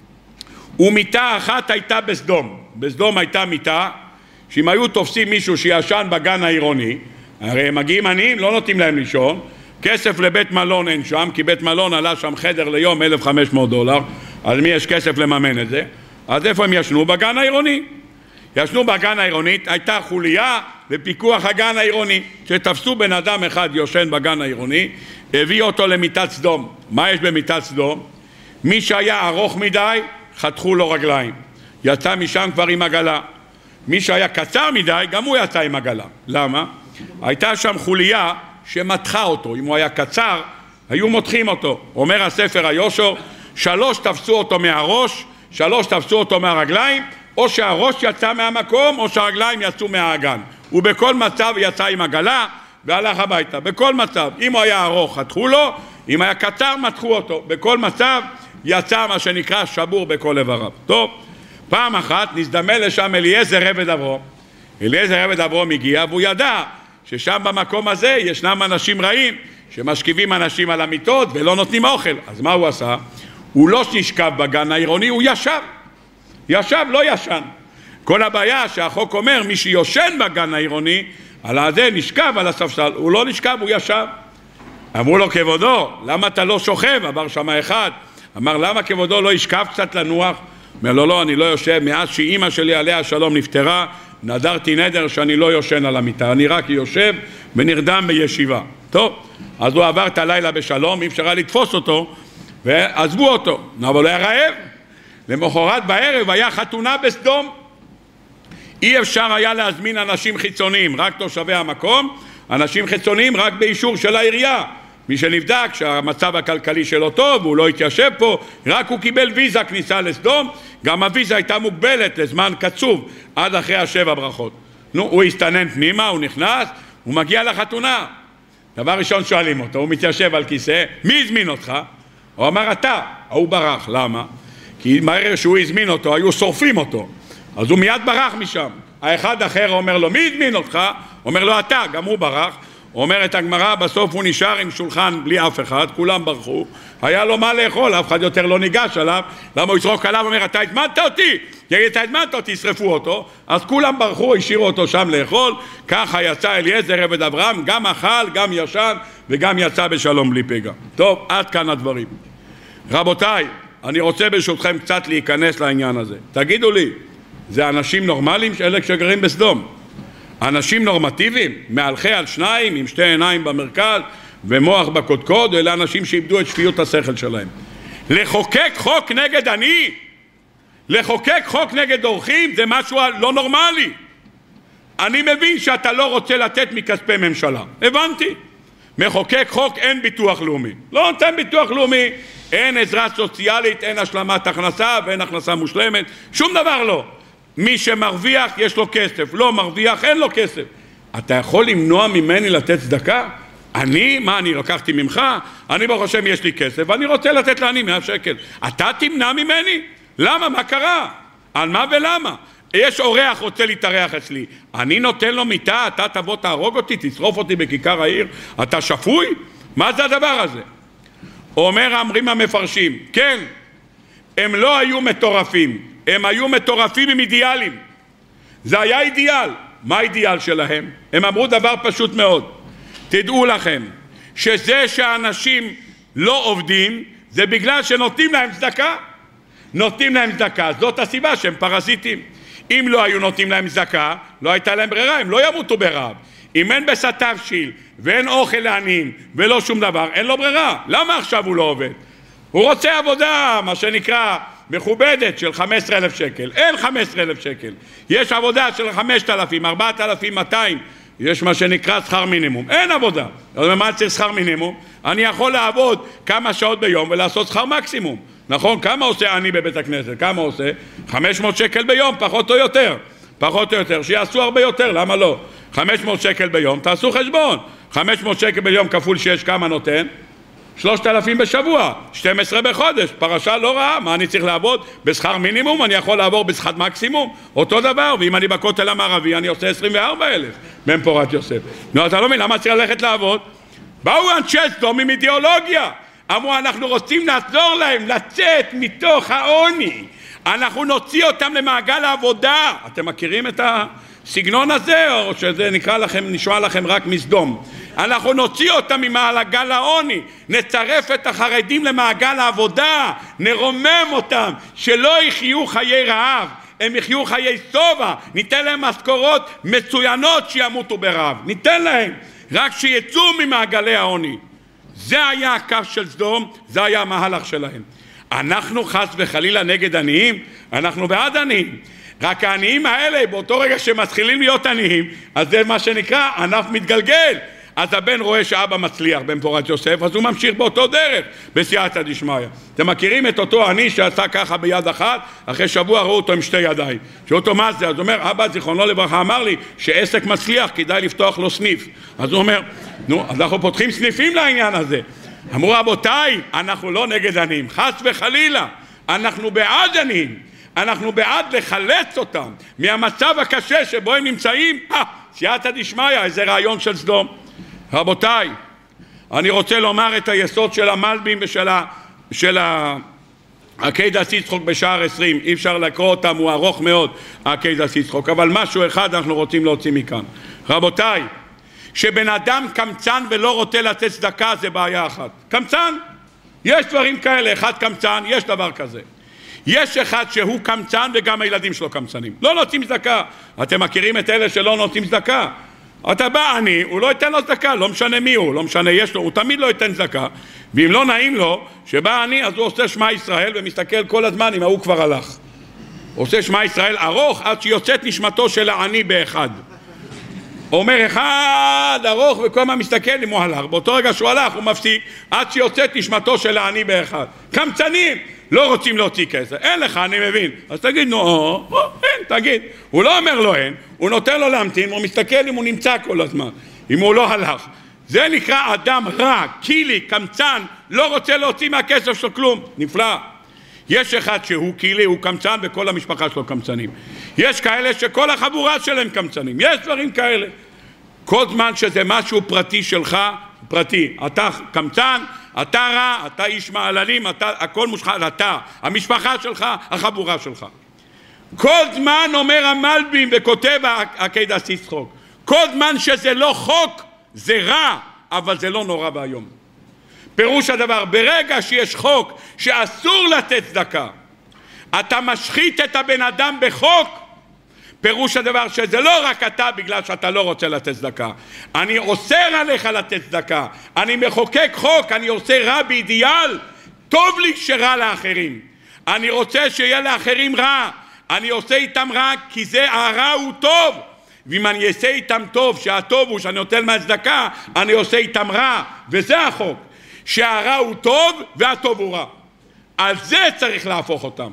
Speaker 1: ומיטה אחת הייתה בסדום. בסדום הייתה מיטה שאם היו תופסים מישהו שישן בגן העירוני, הרי הם מגיעים עניים, לא נותנים להם לישון, כסף לבית מלון אין שם, כי בית מלון עלה שם חדר ליום $1,500, אז מי יש כסף לממן את זה? אז איפה הם ישנו? בגן העירוני. ישנו בגן העירוני, הייתה חוליה בפיקוח הגן העירוני, שתפסו בן אדם אחד יושן בגן העירוני, הביא אותו למיטת סדום. מה יש במיטת סדום? מי שהיה ארוך מדי, חתכו לו רגליים, יצא משם כבר עם עגלה. מי שהיה קצר מדי, גם הוא יצא עם עגלה. למה? הייתה שם חוליה שמתחה אותו, אם הוא היה קצר, היו מותחים אותו. אומר הספר היושר, 3 תפסו אותו מהראש, 3 תפסו אותו מהרגליים, או שהראש יצא מהמקום, או שהרגליים יצאו מהאגן. ובכל מצב יצא עם עגלה והלך הביתה. בכל מצב, אם הוא היה ארוך, חתכו לו, אם היה קצר, מתחו אותו. בכל מצב יצא מה שנקרא שבור בכל איבריו. טוב, פעם אחת נזדמן לשם אליעזר עבד אברום. אליעזר עבד אברום הגיע, והוא ידע ששם במקום הזה ישנם אנשים רעים, שמשכיבים אנשים על המיטות ולא נותנים אוכל. אז מה הוא עשה? הוא לא נשכב בגן העירוני, הוא ישב, לא ישן. כל הבעיה שהחוק אומר, מי שיושן בגן העירוני, על הזה נשכב על הספסל, הוא לא נשכב, הוא ישב. אמרו לו, כבודו, למה אתה לא שוכב? אמר שמה אחד, אמר, למה כבודו לא ישכב קצת לנוח? אומר לו, לא, אני לא יושב, מאז שאימא שלי עליה השלום נפטרה, נדרתי נדר שאני לא יושן על המיטה, אני רק יושב ונרדם בישיבה. טוב, אז הוא עבר את הלילה בשלום, אי אפשר לתפוס אותו, ועזבו אותו, אבל הוא היה רעב. למחרת בערב היה חתונה בסדום, אי אפשר היה להזמין אנשים חיצוניים, רק תושבי המקום, אנשים חיצוניים רק באישור של העירייה. מי שנבדק שהמצב הכלכלי שלו טוב, הוא לא התיישב פה, רק הוא קיבל ויזה כניסה לסדום, גם הוויזה הייתה מוגבלת לזמן קצוב, עד אחרי 7 ברכות. נו, הוא הסתנן פנימה, הוא נכנס, הוא מגיע לחתונה. דבר ראשון שואלים אותו, הוא מתיישב על כיסא, מי הזמין אותך? הוא אמר, אתה. הוא ברח, למה? כי מהר שהוא הזמין אותו, היו שורפים אותו. אז הוא מיד ברח משם. האחד אחר אומר לו, מי הזמין אותך? אומר לו, אתה. גם הוא ברח. אומרת הגמרא, בסוף הוא נשאר עם שולחן בלי אף אחד, כולם ברחו, היה לו מה לאכול, אף אחד יותר לא ניגש עליו. למה הוא יזרוק עליו? אומר, אתה הזמנת אותי, אתה הזמנת אותי, ישרפו אותו. אז כולם ברחו, השאירו אותו שם לאכול. ככה יצא אליעזר עבד אברהם, גם אכל, גם ישן וגם יצא בשלום בלי פגע. טוב, עד כאן הדברים. רבותיי, אני רוצה ברשותכם קצת להיכנס לעניין הזה. תגידו לי, זה אנשים נורמליים אלה שגרים בסדום? אנשים נורמטיביים, מהלכי על שניים עם 2 עיניים במרכז ומוח בקודקוד, אלה אנשים שאיבדו את שפיות השכל שלהם. לחוקק חוק נגד עני, לחוקק חוק נגד אורחים, זה משהו לא נורמלי. אני מבין שאתה לא רוצה לתת מכספי ממשלה, הבנתי. מחוקק חוק, אין ביטוח לאומי, לא נותן ביטוח לאומי, אין עזרה סוציאלית, אין השלמת הכנסה ואין הכנסה מושלמת, שום דבר לא. מי שמרוויח יש לו כסף, לא מרוויח אין לו כסף. אתה יכול למנוע ממני לתת צדקה? מה אני לקחתי ממך? אני ברוך השם יש לי כסף ואני רוצה לתת לעני 100 שקל. אתה תמנע ממני? למה? מה קרה? על מה ולמה? יש אורח רוצה להתארח אצלי, אני נותן לו מיטה, אתה תבוא תהרוג אותי, תשרוף אותי בכיכר העיר, אתה שפוי? מה זה הדבר הזה? אומרים המפרשים, כן, הם לא היו מטורפים, הם היו מטורפים עם אידיאלים. זה היה אידיאל. מה האידיאל שלהם? הם אמרו דבר פשוט מאוד, תדעו לכם שזה שאנשים לא עובדים זה בגלל שנותנים להם צדקה. נותנים להם צדקה, זאת הסיבה שהם פרזיטים. אם לא היו נותנים להם צדקה, לא הייתה להם ברירה, הם לא ימותו ברעב. אם אין בשר תבשיל ואין אוכל לעניים ולא שום דבר, אין לו ברירה. למה עכשיו הוא לא עובד? הוא רוצה עבודה, מה שנקרא, מכובדת של 15,000 שקל. אין 15,000 שקל. יש עבודה של 5,000, 4,200. יש מה שנקרא שכר מינימום. אין עבודה. אז מה צריך שכר מינימום? אני יכול לעבוד כמה שעות ביום ולעשות שכר מקסימום. נכון? כמה עושה אני בבית הכנסת? כמה עושה? 500 שקל ביום, פחות או יותר. פחות או יותר. שיעשו הרבה יותר, למה לא? 500 שקל ביום, תעשו חשבון. 500 שקל ביום כפול 6, כמה נותן? 3,000 בשבוע, 12 בחודש. פרשה לא רעה. מה אני צריך לעבוד? בשכר מינימום? אני יכול לעבור בשכר מקסימום? אותו דבר. ואם אני בכותל המערבי, אני עושה 24,000 בן פורת יוסף. אתה לא מבין, למה צריך ללכת לעבוד? באו אנשי סדום עם אידיאולוגיה. אמרו, אנחנו רוצים לעזור להם לצאת מתוך העוני. אנחנו נוציא אותם למעגל העבודה. אתם מכירים את הסגנון הזה? או שזה נשמע לכם רק מסדום? אנחנו נוציא אותם ממעגל העוני, נצרף את החרדים למעגל העבודה, נרומם אותם, שלא יחיו חיי רעב, הם יחיו חיי סובה, ניתן להם משכורות מצוינות שימותו ברעב, ניתן להם, רק שיצאו ממעגלי העוני. זה היה הקו של סדום, זה היה המהלך שלהם. אנחנו חס וחלילה נגד עניים, אנחנו בעד עניים. רק העניים האלה, באותו רגע שמתחילים להיות עניים, אז זה מה שנקרא ענף מתגלגל. אז הבן רואה שאבא מצליח בן פורת יוסף, אז הוא ממשיך באותו דרך, בסייעתא דשמיא. אתם מכירים את אותו עני שעשה ככה ביד אחת, אחרי שבוע ראו אותו עם 2 ידיים. שאלו אותו מה זה? אז הוא אומר, אבא זיכרונו לברכה אמר לי שעסק מצליח, כדאי לפתוח לו סניף. אז הוא אומר, אז אנחנו פותחים סניפים לעניין הזה. אמרו, רבותיי, אנחנו לא נגד עניים, חס וחלילה, אנחנו בעד עניים, אנחנו בעד לחלץ אותם מהמצב הקשה שבו הם נמצאים. סייעתא דשמיא, איזה רעיון של סדום. רבותיי, אני רוצה לומר את היסוד של המלבים ושל עקדת יצחק בשער 20. אי אפשר לקרוא אותם, הוא ארוך מאוד, עקדת יצחק, אבל משהו אחד אנחנו רוצים להוציא מכאן. רבותיי, שבן אדם קמצן ולא רוצה לתת צדקה זה בעיה אחת. קמצן, יש דברים כאלה, אחד קמצן, יש דבר כזה. יש אחד שהוא קמצן וגם הילדים שלו קמצנים, לא נותנים צדקה. אתם מכירים את אלה שלא נותנים צדקה? אתה בא עני, הוא לא ייתן לו צדקה, לא משנה מי הוא, לא משנה יש לו, הוא תמיד לא ייתן צדקה. ואם לא נעים לו, שבא עני, אז הוא עושה שמע ישראל ומסתכל כל הזמן אם ההוא כבר הלך. הוא עושה שמע ישראל ארוך עד שיוצאת נשמתו של העני באחד. אומר אחד ארוך וכל מה מסתכל אם הוא הלך. באותו רגע שהוא הלך הוא מפסיק עד שיוצאת נשמתו של העני באחד. קמצנים לא רוצים להוציא כסף. אין לך, אני מבין. אז תגיד, אין, תגיד. הוא לא אומר לו אין, הוא נותן לו להמתין, הוא מסתכל אם הוא נמצא כל הזמן, אם הוא לא הלך. זה נקרא אדם רע, קילי, קמצן, לא רוצה להוציא מהכסף שלו כלום. נפלא. יש אחד שהוא קילי, הוא קמצן וכל המשפחה שלו קמצנים. יש כאלה שכל החבורה שלהם קמצנים. יש דברים כאלה. כל זמן שזה משהו פרטי שלך, פרטי. אתה קמצן, אתה רע, אתה איש מעללים, אתה, הכל מושחת, אתה, המשפחה שלך, החבורה שלך. כל זמן אומר המלבים וכותב עקדת יצחק, כל זמן שזה לא חוק, זה רע, אבל זה לא נורא והיום. פירוש הדבר, ברגע שיש חוק שאסור לתת צדקה, אתה משחית את הבן אדם בחוק, פירוש הדבר שזה לא רק אתה בגלל שאתה לא רוצה לתת צדקה. אני אוסר עליך לתת צדקה, אני מחוקק חוק, אני עושה רע באידיאל, טוב לי שרע לאחרים. אני רוצה שיהיה לאחרים רע, אני עושה איתם רע כי זה הרע הוא טוב. ואם אני אעשה איתם טוב, שהטוב הוא שאני נותן מהצדקה, אני עושה איתם רע, וזה החוק. שהרע הוא טוב והטוב הוא רע. על זה צריך להפוך אותם.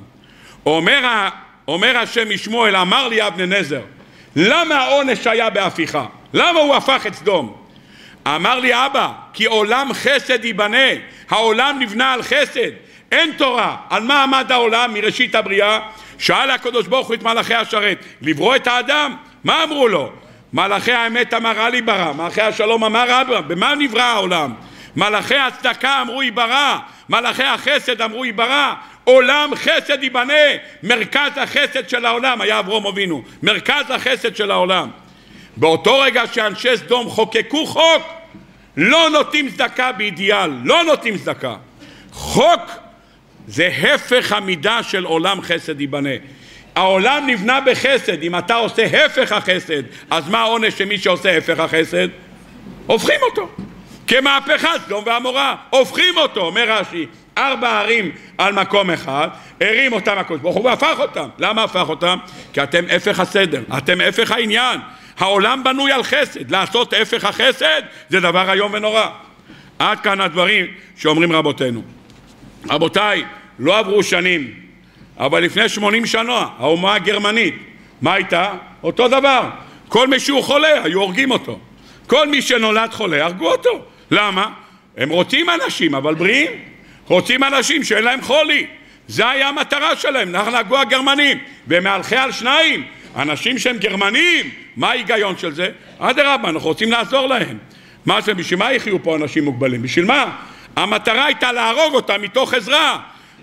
Speaker 1: אומר השם משמואל, אמר לי אבני נזר, למה העונש היה בהפיכה? למה הוא הפך את סדום? אמר לי אבא, כי עולם חסד ייבנה, העולם נבנה על חסד, אין תורה. על מה עמד העולם מראשית הבריאה? שאל הקדוש ברוך הוא את מלאכי השרת, לברוא את האדם? מה אמרו לו? מלאכי האמת אמר אל יברא, מלאכי השלום אמר אבא. במה נברא העולם? מלאכי הצדקה אמרו יברא, מלאכי החסד אמרו יברא. עולם חסד ייבנה, מרכז החסד של העולם היה אברהם אבינו, מרכז החסד של העולם. באותו רגע שאנשי סדום חוקקו חוק, לא נותנים צדקה באידיאל, לא נותנים צדקה. חוק זה הפך המידה של עולם חסד ייבנה. העולם נבנה בחסד, אם אתה עושה הפך החסד, אז מה העונש שמי שעושה הפך החסד? הופכים אותו. כמהפכת סדום ועמורה, הופכים אותו, אומר רש"י, 4 ערים על מקום אחד, הרים אותם הקדוש ברוך הוא והפך אותם. למה הפך אותם? כי אתם הפך הסדר, אתם הפך העניין. העולם בנוי על חסד, לעשות הפך החסד זה דבר איום ונורא. עד כאן הדברים שאומרים רבותינו. רבותיי, לא עברו שנים, אבל לפני 80 שנה, האומה הגרמנית, מה הייתה? אותו דבר. כל מי שהוא חולה, היו הורגים אותו. כל מי שנולד חולה, הרגו אותו. למה? הם רוצים אנשים, אבל בריאים. רוצים אנשים שאין להם חולי. זה היה המטרה שלהם, נהגו הגרמנים. והם מהלכי על שניים, אנשים שהם גרמנים. מה ההיגיון של זה? אדרבה, אנחנו רוצים לעזור להם. מה זה, בשביל מה יחיו פה אנשים מוגבלים? בשביל מה? המטרה הייתה להרוג אותם מתוך עזרה.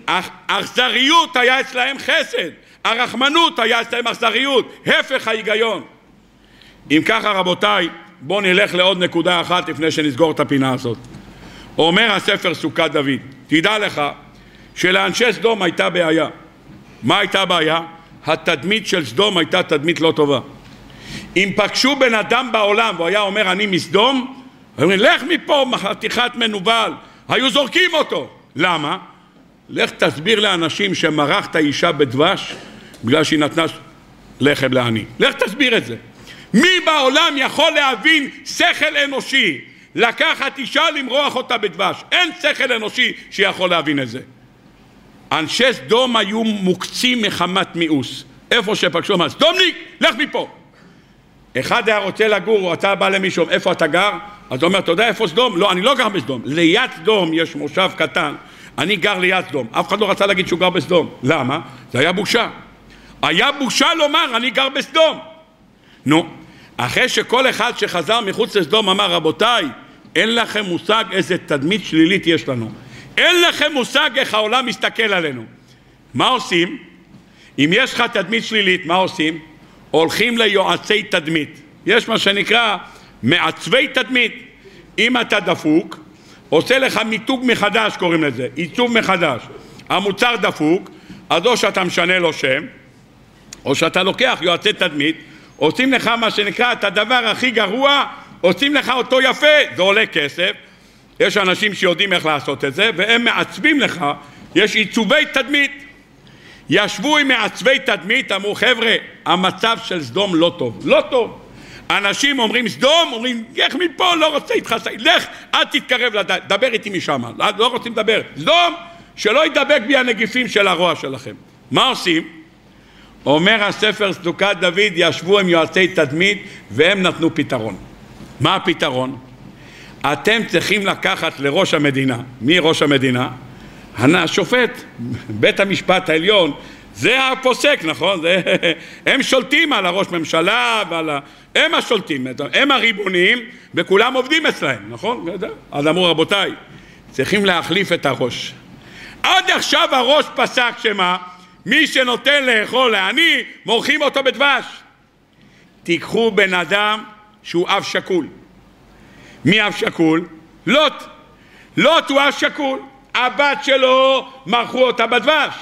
Speaker 1: האכזריות היה אצלהם חסד, הרחמנות היה אצלהם אכזריות, הפך ההיגיון. אם ככה רבותיי, בואו נלך לעוד נקודה אחת לפני שנסגור את הפינה הזאת. אומר הספר סוכת דוד, תדע לך שלאנשי סדום הייתה בעיה. מה הייתה בעיה? התדמית של סדום הייתה תדמית לא טובה. אם פגשו בן אדם בעולם והוא היה אומר אני מסדום, היו אומרים לך מפה חתיכת מנוול, היו זורקים אותו. למה? לך תסביר לאנשים שמרחת אישה בדבש בגלל שהיא נתנה לחם לעני. לך תסביר את זה. מי בעולם יכול להבין שכל אנושי לקחת אישה למרוח אותה בדבש? אין שכל אנושי שיכול להבין את זה. אנשי סדום היו מוקצים מחמת מיאוס. איפה שפגשו אמר סדומניק, לך מפה. אחד היה רוצה לגור, אתה בא למישהו, איפה אתה גר? אז הוא אומר, אתה יודע איפה סדום? לא, אני לא גר בסדום. ליד סדום יש מושב קטן, אני גר ליד סדום. אף אחד לא רצה להגיד שהוא גר בסדום. למה? זה היה בושה. היה בושה לומר, אני גר בסדום. נו, אחרי שכל אחד שחזר מחוץ לסדום אמר, רבותיי, אין לכם מושג איזה תדמית שלילית יש לנו. אין לכם מושג איך העולם מסתכל עלינו. מה עושים? אם יש לך תדמית שלילית, מה עושים? הולכים ליועצי תדמית. יש מה שנקרא מעצבי תדמית. אם אתה דפוק, עושה לך מיתוג מחדש, קוראים לזה, עיצוב מחדש. המוצר דפוק, אז או שאתה משנה לו שם, או שאתה לוקח יועצי תדמית, עושים לך מה שנקרא את הדבר הכי גרוע, עושים לך אותו יפה, זה עולה כסף. יש אנשים שיודעים איך לעשות את זה, והם מעצבים לך, יש עיצובי תדמית. ישבו עם מעצבי תדמית, אמרו חבר'ה, המצב של סדום לא טוב, לא טוב. אנשים אומרים סדום, אומרים לך מפה, לא רוצה איתך, לך, אל תתקרב, דבר איתי משם, לא רוצים לדבר. סדום, שלא ידבק בי הנגיפים של הרוע שלכם. מה עושים? אומר הספר סוכת דוד, ישבו עם יועצי תדמית והם נתנו פתרון. מה הפתרון? אתם צריכים לקחת לראש המדינה. מי ראש המדינה? השופט, בית המשפט העליון, זה הפוסק, נכון? הם שולטים על הראש ממשלה, הם השולטים, הם הריבונים, וכולם עובדים אצלהם, נכון? אז אמרו רבותיי, צריכים להחליף את הראש. עד עכשיו הראש פסק שמה? מי שנותן לאכול לעני, מורחים אותו בדבש. תיקחו בן אדם שהוא אב שקול. מי אב שקול? לוט. לוט הוא אב שקול. הבת שלו מרחו אותה בדבש.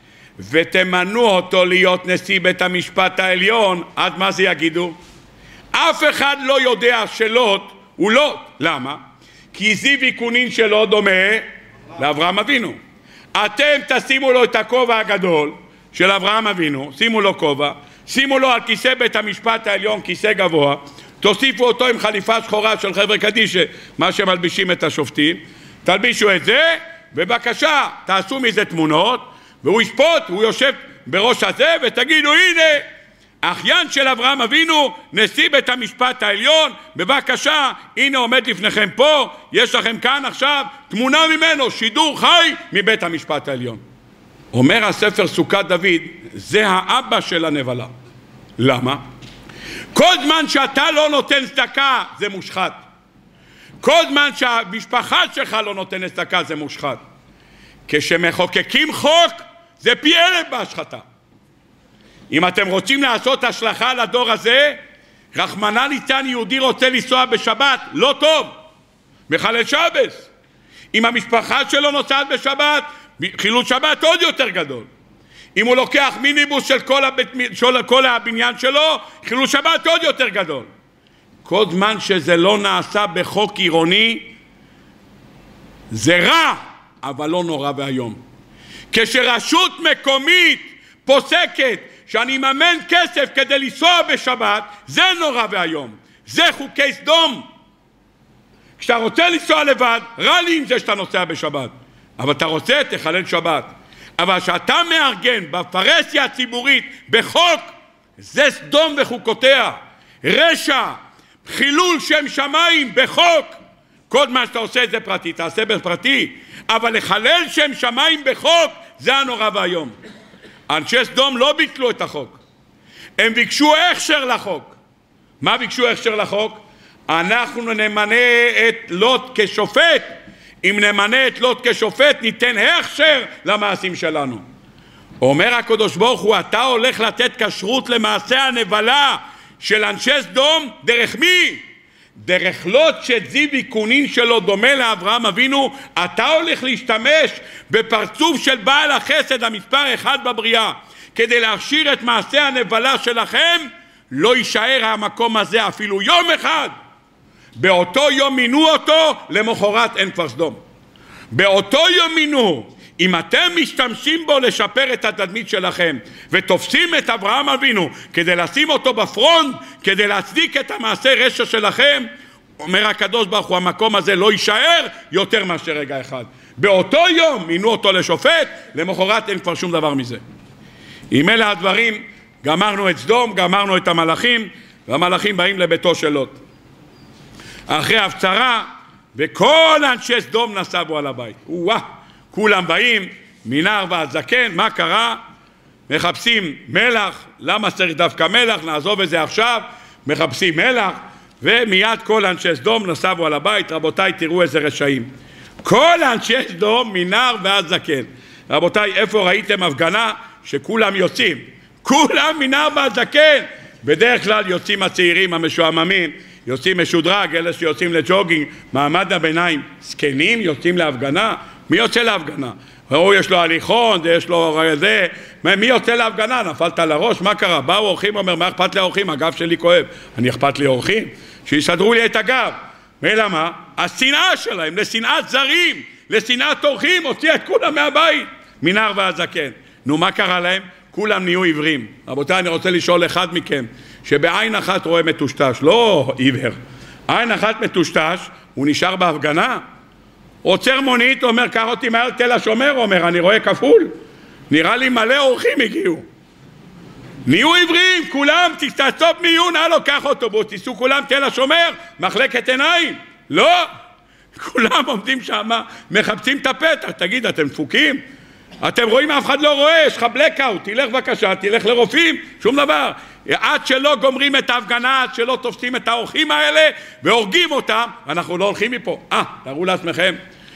Speaker 1: ותמנו אותו להיות נשיא בית המשפט העליון. עד מה זה יגידו? אף אחד לא יודע שלוט הוא לוט. למה? כי זיו עיקונין שלו דומה לאברהם אבינו. אתם תשימו לו את הכובע הגדול של אברהם אבינו, שימו לו כובע, שימו לו על כיסא בית המשפט העליון, כיסא גבוה, תוסיפו אותו עם חליפה שחורה של חבר'ה קדישא, מה שמלבישים את השופטים, תלבישו את זה, בבקשה, תעשו מזה תמונות, והוא ישפוט, הוא יושב בראש הזה, ותגידו, הנה, אחיין של אברהם אבינו, נשיא בית המשפט העליון, בבקשה, הנה עומד לפניכם פה, יש לכם כאן עכשיו תמונה ממנו, שידור חי מבית המשפט העליון. אומר הספר סוכת דוד, זה האבא של הנבלה. למה? כל זמן שאתה לא נותן צדקה, זה מושחת. כל זמן שהמשפחה שלך לא נותנת צדקה, זה מושחת. כשמחוקקים חוק, זה פי 1000 בהשחתה. אם אתם רוצים לעשות השלכה לדור הזה, רחמנא ליצלן יהודי רוצה לנסוע בשבת, לא טוב, מחלל שבת. אם המשפחה שלו נוסעת בשבת, חילול שבת עוד יותר גדול. אם הוא לוקח מיניבוס של כל הבניין שלו, חילול שבת עוד יותר גדול. כל זמן שזה לא נעשה בחוק עירוני, זה רע, אבל לא נורא והיום. כשרשות מקומית פוסקת שאני מממן כסף כדי לנסוע בשבת, זה נורא והיום. זה חוקי סדום. כשאתה רוצה לנסוע לבד, רע לי עם זה שאתה נוסע בשבת. אבל אתה רוצה, תחלל שבת. אבל שאתה מארגן בפרהסיה הציבורית בחוק, זה סדום וחוקותיה. רשע, חילול שם שמיים בחוק. כל מה שאתה עושה את זה פרטי, תעשה בפרטי. אבל לחלל שם שמיים בחוק, זה הנורא והיום. אנשי סדום לא ביטלו את החוק. הם ביקשו הכשר לחוק. מה ביקשו הכשר לחוק? אנחנו נמנה את לוט כשופט. אם נמנה את לוט כשופט, ניתן הכשר למעשים שלנו. אומר הקדוש ברוך הוא, אתה הולך לתת כשרות למעשה הנבלה של אנשי סדום, דרך מי? דרך לוט שזיו איכונין שלו דומה לאברהם אבינו, אתה הולך להשתמש בפרצוף של בעל החסד המספר 1 בבריאה, כדי להכשיר את מעשה הנבלה שלכם. לא יישאר המקום הזה אפילו יום אחד. באותו יום מינו אותו, למחרת אין כבר סדום. באותו יום מינו. אם אתם משתמשים בו לשפר את התדמית שלכם, ותופסים את אברהם אבינו כדי לשים אותו בפרונט, כדי להצדיק את המעשה רשע שלכם, אומר הקדוש ברוך הוא, המקום הזה לא יישאר יותר מאשר רגע אחד. באותו יום מינו אותו לשופט, למחרת אין כבר שום דבר מזה. אם אלה הדברים, גמרנו את סדום, גמרנו את המלאכים, והמלאכים באים לביתו של לוט. אחרי הפצרה, וכל אנשי סדום נסבו על הבית. כולם באים, מנער ועד זקן, מה קרה? מחפשים מלח, למה צריך דווקא מלח? נעזוב את זה עכשיו, מחפשים מלח, ומיד כל אנשי סדום נסבו על הבית. רבותיי, תראו איזה רשעים. כל אנשי סדום, מנער ועד זקן. רבותיי, איפה ראיתם הפגנה שכולם יוצאים? כולם מנער ועד זקן. בדרך כלל יוצאים הצעירים המשועממים, יוצאים משודרג, אלה שיוצאים לג'וגינג, מעמד הביניים. זקנים יוצאים להפגנה? מי יוצא להפגנה? הוא יש לו הליכון, יש לו זה, מי יוצא להפגנה? נפלת על הראש, מה קרה? באו אורחים, אומר, מה אכפת לי האורחים? הגב שלי כואב. אני אכפת לי אורחים? שיסדרו לי את הגב. ולמה? השנאה שלהם, לשנאת זרים, לשנאת אורחים, הוציא את כולם מהבית, מנער ועד זקן. נו, מה קרה להם? כולם נהיו עיוורים. רבותיי, אני רוצה לשאול אחד מכם, שבעין אחת רואה מטושטש, לא עיוור, עין אחת מטושטש, הוא נשאר בהפגנה? עוצר מונית, אומר, קח אותי מהר תל השומר, אומר, אני רואה כפול, נראה לי מלא אורחים הגיעו. נהיו עיוורים, כולם, תסתצוף מיון, הלו, קח אוטובוס, תיסעו כולם תל השומר, מחלקת עיניים. לא, כולם עומדים שם, מחפשים את הפתח. תגיד, אתם דפוקים? אתם רואים, אף אחד לא רואה, יש לך בלקאוט, תלך בבקשה, תלך לרופאים, שום דבר. עד שלא גומרים את ההפגנה, עד שלא תופסים את האורחים האלה והורגים אותם, אנחנו לא הולכים מפה. תראו לעצמכם.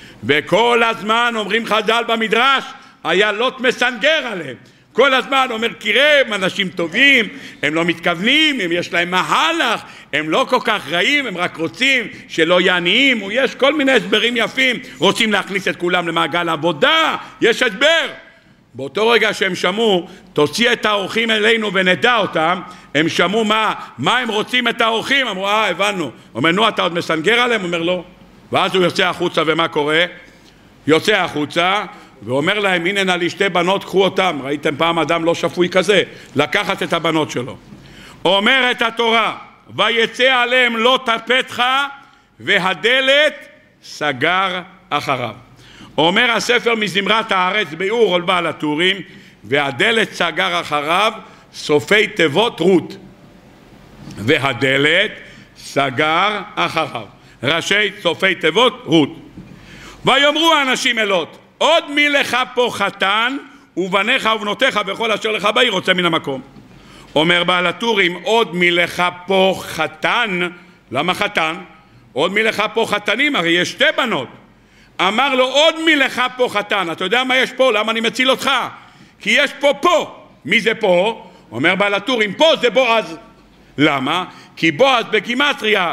Speaker 1: וכל הזמן אומרים חז"ל במדרש, היה לוט מסנגר עליהם. כל הזמן אומר, קרא, הם אנשים טובים, הם לא מתכוונים, הם יש להם מהלך, הם לא כל כך רעים, הם רק רוצים שלא יעניים, יש כל מיני הסברים יפים, רוצים להכניס את כולם למעגל העבודה, יש הסבר. באותו רגע שהם שמעו, תוציא את האורחים אלינו ונדע אותם, הם שמעו מה הם רוצים את האורחים, אמרו, הבנו. אומר, נו, אתה עוד מסנגר עליהם? אומר, לא. ואז הוא יוצא החוצה, ומה קורה? יוצא החוצה, ואומר להם, הנה נא לי 2 בנות, קחו אותם. ראיתם פעם אדם לא שפוי כזה? לקחת את הבנות שלו. אומרת התורה, ויצא עליהם לוט הפתחה, והדלת סגר אחריו. אומר הספר מזמרת הארץ ביאור על בעל הטורים, והדלת סגר אחריו סופי תיבות רות, והדלת סגר אחריו ראשי סופי תיבות רות. ויאמרו האנשים אלות, עוד מי לך פה חתן ובניך ובנותיך וכל אשר לך בעיר רוצה מן המקום. אומר בעל הטורים, עוד מי לך פה חתן. למה חתן? עוד מי לך פה חתנים, הרי יש שתי בנות. אמר לו, עוד מי לך פה חתן. אתה יודע מה יש פה? למה אני מציל אותך? כי יש פה. מי זה פה? אומר בעל הטורים, פה זה בועז. למה? כי בועז בגימטריה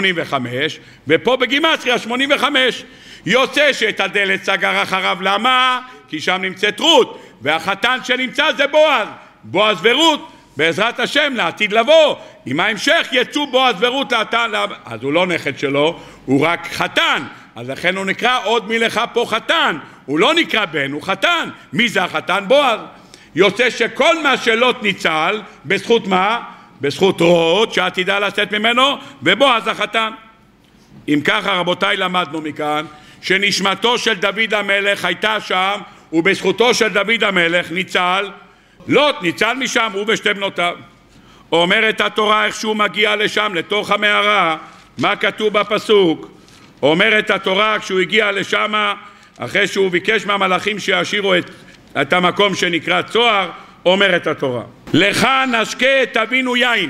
Speaker 1: 85 ופה בגימטריה 85. יוצא שאת הדלת סגר אחריו. למה? כי שם נמצאת רות, והחתן שנמצא זה בועז ורות. בעזרת השם לעתיד לבוא, עם ההמשך יצאו בועז ורות לעתן, אז הוא לא נכד שלו, הוא רק חתן, אז לכן הוא נקרא עוד מי לך פה חתן. הוא לא נקרא בן, הוא חתן. מי זה החתן? בועז. יוצא שכל מה שלוט ניצל בזכות מה? בזכות רות שעתידה לצאת ממנו, ובועז החתן. אם ככה רבותיי, למדנו מכאן שנשמתו של דוד המלך הייתה שם, ובזכותו של דוד המלך ניצל לוט, ניצל משם הוא ושתי בנותיו. אומרת התורה איך שהוא מגיע לשם לתוך המערה, מה כתוב בפסוק? אומרת התורה כשהוא הגיע לשם, אחרי שהוא ביקש מהמלאכים שישאירו את המקום שנקרא צוהר, אומרת התורה, לך נשקה תבינו יין.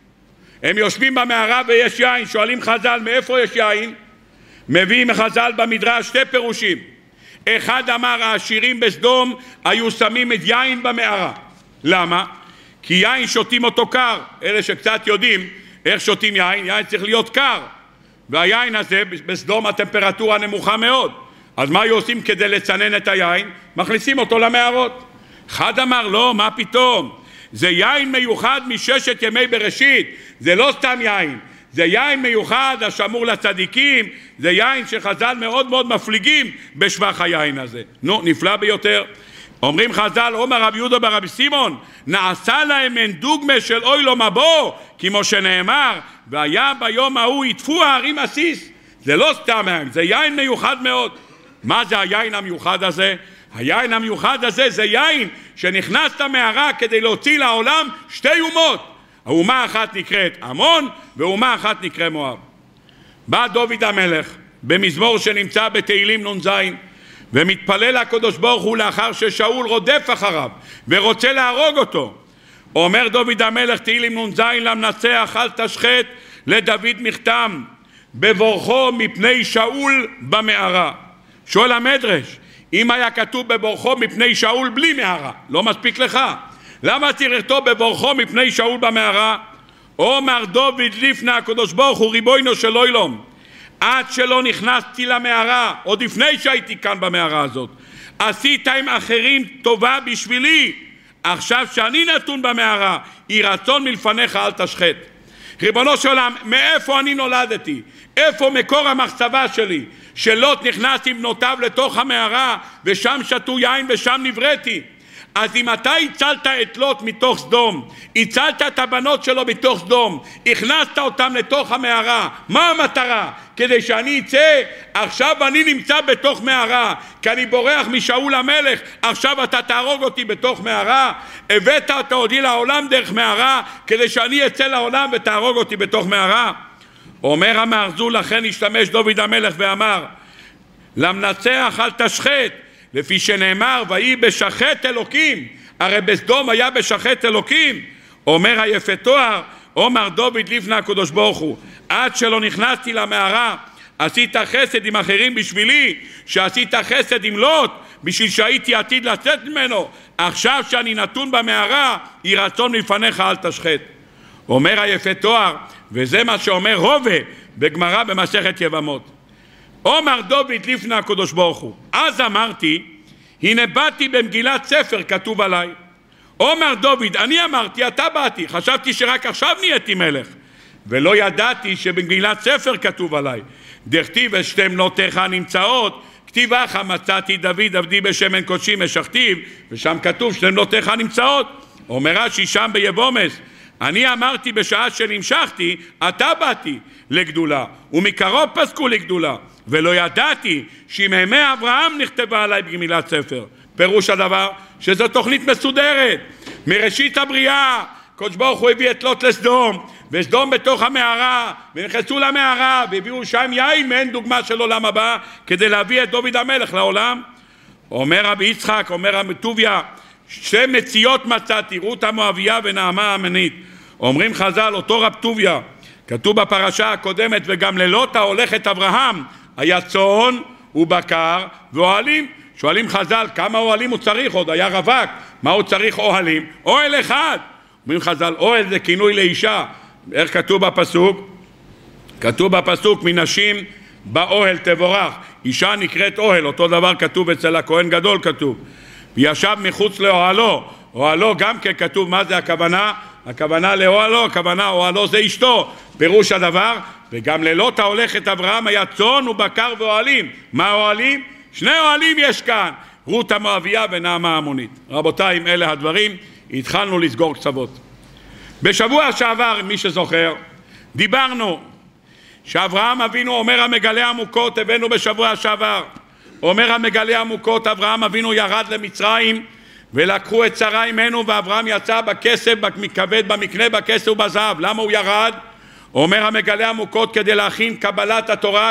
Speaker 1: הם יושבים במערה ויש יין. שואלים חז"ל מאיפה יש יין? מביאים חז"ל במדרש שתי פירושים. אחד אמר העשירים בסדום היו שמים את יין במערה. למה? כי יין שותים אותו קר. אלה שקצת יודעים איך שותים יין, יין צריך להיות קר, והיין הזה בסדום הטמפרטורה נמוכה מאוד. אז מה היו עושים כדי לצנן את היין? מכניסים אותו למערות. אחד אמר לא, מה פתאום, זה יין מיוחד מששת ימי בראשית, זה לא סתם יין, זה יין מיוחד השמור לצדיקים, זה יין שחז"ל מאוד מאוד מפליגים בשבח היין הזה. נו, נפלא ביותר. אומרים חז"ל, אומר רב יהודה ברבי סימון, נעשה להם אין דוגמה של אוי לו מבוא, כמו שנאמר, והיה ביום ההוא יטפו הערים עסיס. זה לא סתם יין, זה יין מיוחד מאוד. מה זה היין המיוחד הזה? היין המיוחד הזה זה יין שנכנס למערה כדי להוציא לעולם שתי אומות. האומה אחת נקראת עמון ואומה אחת נקראת מואב. בא דוד המלך במזמור שנמצא בתהילים נ"ז ומתפלל לקדוש ברוך הוא לאחר ששאול רודף אחריו ורוצה להרוג אותו. אומר דוד המלך תהילים נ"ז, למנצח אל תשחט לדוד מכתם בבורכו מפני שאול במערה. שואל המדרש, אם היה כתוב בבורכו מפני שאול בלי מערה, לא מספיק לך? למה צריך לכתוב בבורכו מפני שאול במערה? אומר דוד לפני הקדוש ברוך הוא ריבונו של עולם, עד שלא נכנסתי למערה, עוד לפני שהייתי כאן במערה הזאת, עשית עם אחרים טובה בשבילי. עכשיו שאני נתון במערה, יהי רצון מלפניך אל תשחט. ריבונו של עולם, מאיפה אני נולדתי? איפה מקור המחשבה שלי? שלוט נכנס עם בנותיו לתוך המערה ושם שתו יין ושם נבראתי. אז אם אתה הצלת את לוט מתוך סדום, הצלת את הבנות שלו מתוך סדום, הכנסת אותם לתוך המערה, מה המטרה? כדי שאני אצא, עכשיו אני נמצא בתוך מערה, כי אני בורח משאול המלך, עכשיו אתה תהרוג אותי בתוך מערה? הבאת אותי לעולם דרך מערה, כדי שאני אצא לעולם ותהרוג אותי בתוך מערה? אומר המארזול, לכן השתמש דוד המלך ואמר, למנצח אל תשחט, לפי שנאמר ויהי בשחט אלוקים, הרי בסדום היה בשחט אלוקים. אומר היפה תואר, אומר דוד לפני הקדוש ברוך הוא, עד שלא נכנסתי למערה עשית חסד עם אחרים בשבילי, שעשית חסד עם לוט בשביל שהייתי עתיד לצאת ממנו, עכשיו שאני נתון במערה יהי רצון מלפניך אל תשחט. אומר היפה תואר, וזה מה שאומר הווה בגמרא במסכת יבמות, אומר דוד לפני הקדוש ברוך הוא, אז אמרתי הנה באתי במגילת ספר כתוב עליי. אומר דוד, אני אמרתי אתה באתי, חשבתי שרק עכשיו נהייתי מלך ולא ידעתי שבמגילת ספר כתוב עליי, דכתיב את שתי בנותיך נמצאות, כתיב לך מצאתי דוד עבדי בשמן קודשי משכתיו, ושם כתוב שתי בנותיך נמצאות. אומר רש"י שם ביבומס, אני אמרתי בשעה שנמשכתי, אתה באתי לגדולה, ומקרוב פסקו לגדולה, ולא ידעתי שימי אברהם נכתבה עליי בגמילת ספר. פירוש הדבר שזו תוכנית מסודרת. מראשית הבריאה, קדוש ברוך הוא הביא את לוט לסדום, וסדום בתוך המערה, ונכנסו למערה, והביאו שם יין מעין דוגמה של עולם הבא, כדי להביא את דוד המלך לעולם. אומר רבי יצחק, אומר רבי טוביה, שתי מציאות מצאתי, רות המואביה ונעמה העמנית. אומרים חז"ל, אותו רב טוביה, כתוב בפרשה הקודמת, וגם ללוט ההולכת אברהם, היה צאן ובקר ואוהלים. שואלים חז"ל, כמה אוהלים הוא צריך? עוד היה רווק, מה הוא צריך אוהלים? אוהל אחד. אומרים חז"ל, אוהל זה כינוי לאישה. איך כתוב בפסוק? כתוב בפסוק, מנשים באוהל תבורך. אישה נקראת אוהל, אותו דבר כתוב אצל הכהן גדול כתוב. וישב מחוץ לאוהלו, אוהלו גם כן כתוב, מה זה הכוונה? הכוונה לאוהלו, הכוונה אוהלו זה אשתו. פירוש הדבר, וגם ללוט ההולכת אברהם היה צאן ובקר ואוהלים. מה אוהלים? שני אוהלים יש כאן, רות המואביה ונעמה העמונית. רבותיי, עם אלה הדברים, התחלנו לסגור קצוות. בשבוע שעבר, מי שזוכר, דיברנו שאברהם אבינו אומר המגלה עמוקות, הבאנו בשבוע שעבר, אומר המגלה עמוקות, אברהם אבינו ירד למצרים ולקחו את שרה ממנו, ואברהם יצא בכסף, בכבד, במקנה, בכסף ובזהב. למה הוא ירד? אומר המגלה עמוקות, כדי להכין קבלת התורה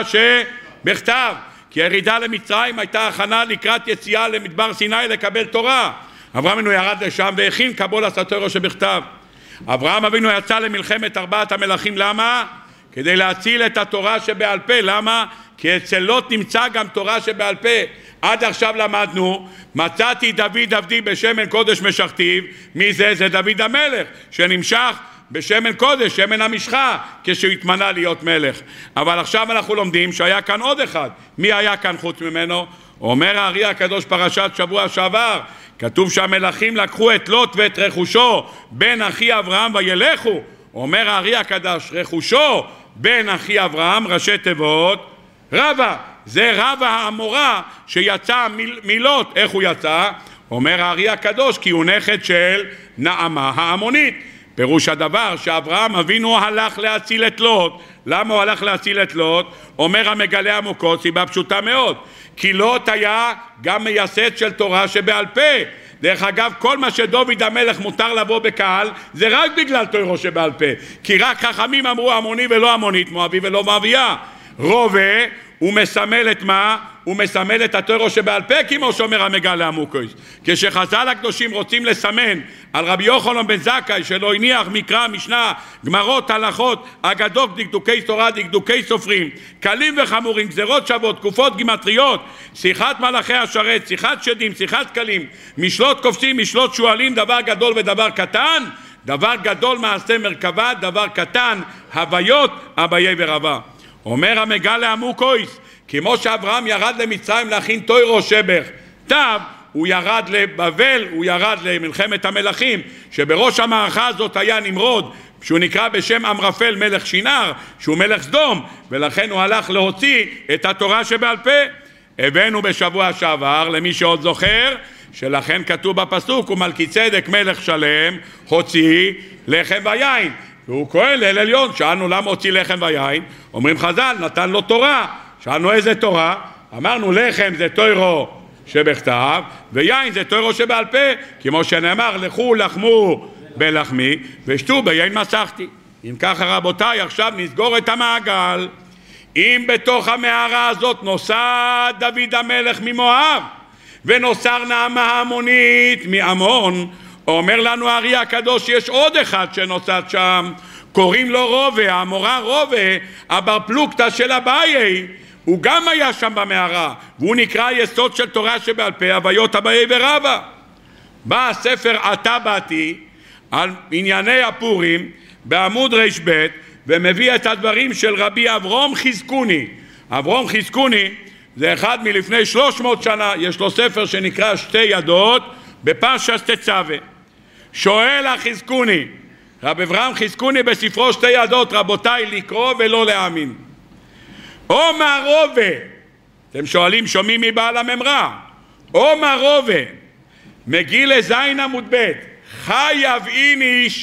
Speaker 1: שבכתב, כי הירידה למצרים הייתה הכנה לקראת יציאה למדבר סיני לקבל תורה. אברהם אבינו ירד לשם והכין קבלת התורה שבכתב. אברהם אבינו יצא למלחמת 4 המלכים, למה? כדי להציל את התורה שבעל פה. למה? כי אצל לוט נמצא גם תורה שבעל פה. עד עכשיו למדנו, מצאתי דוד עבדי בשמן קודש משכתיו. מי זה? זה דוד המלך שנמשך בשמן קודש, שמן המשחה, כשהוא התמנה להיות מלך. אבל עכשיו אנחנו לומדים שהיה כאן עוד אחד. מי היה כאן חוץ ממנו? אומר הארי הקדוש פרשת שבוע שעבר, כתוב שהמלכים לקחו את לוט ואת רכושו בן אחי אברהם וילכו. אומר הארי הקדוש, רכושו בן אחי אברהם, ראשי תיבות רבא. זה רבא האמורה שיצא מלוט. איך הוא יצא? אומר הארי הקדוש, כי הוא נכד של נעמה העמונית. פירוש הדבר שאברהם אבינו הלך להציל את לוט. למה הוא הלך להציל את לוט? אומר המגלה עמוקות, סיבה פשוטה מאוד, כי לוט היה גם מייסד של תורה שבעל פה. דרך אגב, כל מה שדוד המלך מותר לבוא בקהל זה רק בגלל תורה שבעל פה, כי רק חכמים אמרו עמוני ולא עמונית, מואבי ולא מואביה. רובה הוא מסמל את מה? הוא מסמל את התורה שבעל פה, כמו שאומר המגלה עמוקות. כשחז"ל הקדושים רוצים לסמן על רבי יוחנן בן זכאי שלא הניח מקרא, משנה, גמרות, הלכות, אגדות, דקדוקי תורה, דקדוקי סופרים, קלים וחמורים, גזרות שוות, תקופות גימטריות, שיחת מלאכי השרת, שיחת שדים, שיחת קלים, משלות קופצים, משלות שואלים, דבר גדול ודבר קטן, דבר גדול מעשה מרכבה, דבר קטן הוויות אביי ורבה. אומר המגלה עמוקות, כמו שאברהם ירד למצרים להכין תורה שבכתב, הוא ירד לבבל, הוא ירד למלחמת המלכים, שבראש המערכה הזאת היה נמרוד, שהוא נקרא בשם אמרפל מלך שינר, שהוא מלך סדום, ולכן הוא הלך להוציא את התורה שבעל פה. הבאנו בשבוע שעבר, למי שעוד זוכר, שלכן כתוב בפסוק, ומלכי צדק מלך שלם הוציא לחם ויין, והוא כהן לאל עליון. שאלנו למה הוציא לחם ויין? אומרים חז"ל, נתן לו תורה. שאלנו איזה תורה? אמרנו לחם זה תורה שבכתב, ויין זה תורה שבעל פה, כמו שנאמר, לכו לחמו בלחמי ושתו ביין מסכתי. אם ככה רבותיי, עכשיו נסגור את המעגל. אם בתוך המערה הזאת נוסע דוד המלך ממואב, ונוסר נעמה העמונית מעמון, אומר לנו הארי הקדוש, יש עוד אחד שנוסד שם, קוראים לו רובה, האמורה רובה, הבר פלוגתא של אביי, הוא גם היה שם במערה, והוא נקרא יסוד של תורה שבעל פה, הוויות אביי ורבא. בא הספר עתה באתי על ענייני הפורים בעמוד רשב' ומביא את הדברים של רבי אברום חזקוני. אברום חזקוני זה אחד מלפני 300 שנה, יש לו ספר שנקרא שתי ידות בפרשת תצווה. שואל החזקוני, רב אברהם חזקוני בספרו שתי ידות, רבותיי, לקרוא ולא להאמין. אומר רובה, אתם שואלים, שומעים מבעל הממרה, אומר רובה, מגיל לזין עמוד ב', חייב איניש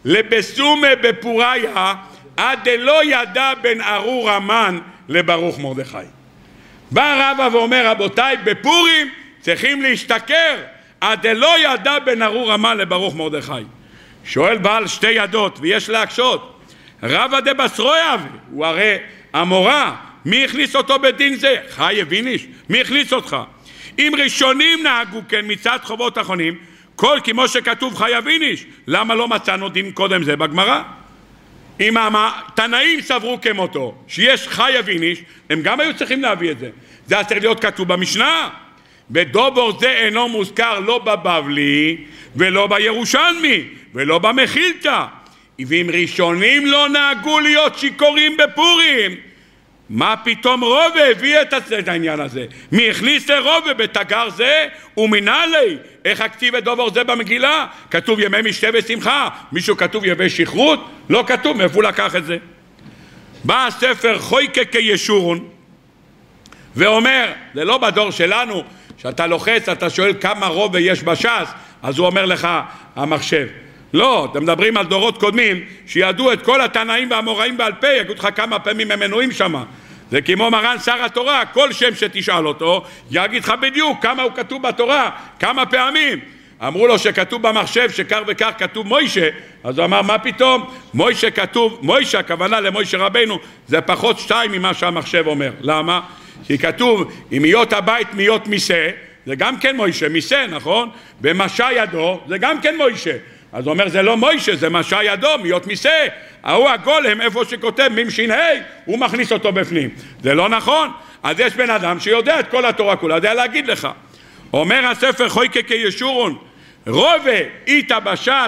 Speaker 1: לבסומה בפוריה עד דלא ידע בין ארור המן לברוך מרדכי. בא רבא ואומר, רבותיי, בפורים צריכים להשתכר עד דלא ידע בין ארור המן לברוך מרדכי. שואל בעל שתי ידות ויש להקשות, רבא דבשרוי אבי, הוא הרי המורה, מי הכניס אותו בדין זה? חי ויניש, מי הכניס אותך? אם ראשונים נהגו כן מצד חובות אחרונים, כל כמו שכתוב חי ויניש, למה לא מצאנו דין קודם זה בגמרא? אם התנאים סברו כמותו, שיש חי ויניש, הם גם היו צריכים להביא את זה. זה צריך להיות כתוב במשנה. ודובר זה אינו מוזכר לא בבבלי, ולא בירושלמי, ולא במחילתא. ואם ראשונים לא נהגו להיות שיכורים בפורים, מה פתאום רובה הביא את העניין הזה? מי הכניס לרובה בתגר זה ומנהלי? איך הכתיב את דובר זה במגילה? כתוב ימי משתה ושמחה, מישהו כתוב ימי שכרות? לא כתוב, מאיפה לקח את זה? בא הספר חויקה כישורון ואומר, זה לא בדור שלנו, שאתה לוחץ, אתה שואל כמה רובה יש בש"ס, אז הוא אומר לך המחשב. לא, אתם מדברים על דורות קודמים שידעו את כל התנאים והאמוראים בעל פה, יגידו לך כמה פעמים הם מנויים שם. זה כמו מרן שר התורה, כל שם שתשאל אותו יגיד לך בדיוק כמה הוא כתוב בתורה, כמה פעמים. אמרו לו שכתוב במחשב שכך וכך כתוב מוישה, אז הוא אמר מה פתאום? מוישה כתוב, מוישה הכוונה למוישה רבנו, זה פחות 2 ממה שהמחשב אומר. למה? כי כתוב אם מיות הבית מיות מיסה, זה גם כן מוישה, מיסה, נכון? במשא ידו זה גם כן מוישה. אז הוא אומר זה לא מוישה, זה משא ידו, מיות מיסה. ההוא הגולם, איפה שכותב ממש"ה, הוא מכניס אותו בפנים. זה לא נכון. אז יש בן אדם שיודע את כל התורה כולה, יודע להגיד לך. אומר הספר חויקה כישורון, רובה איתה בש"ס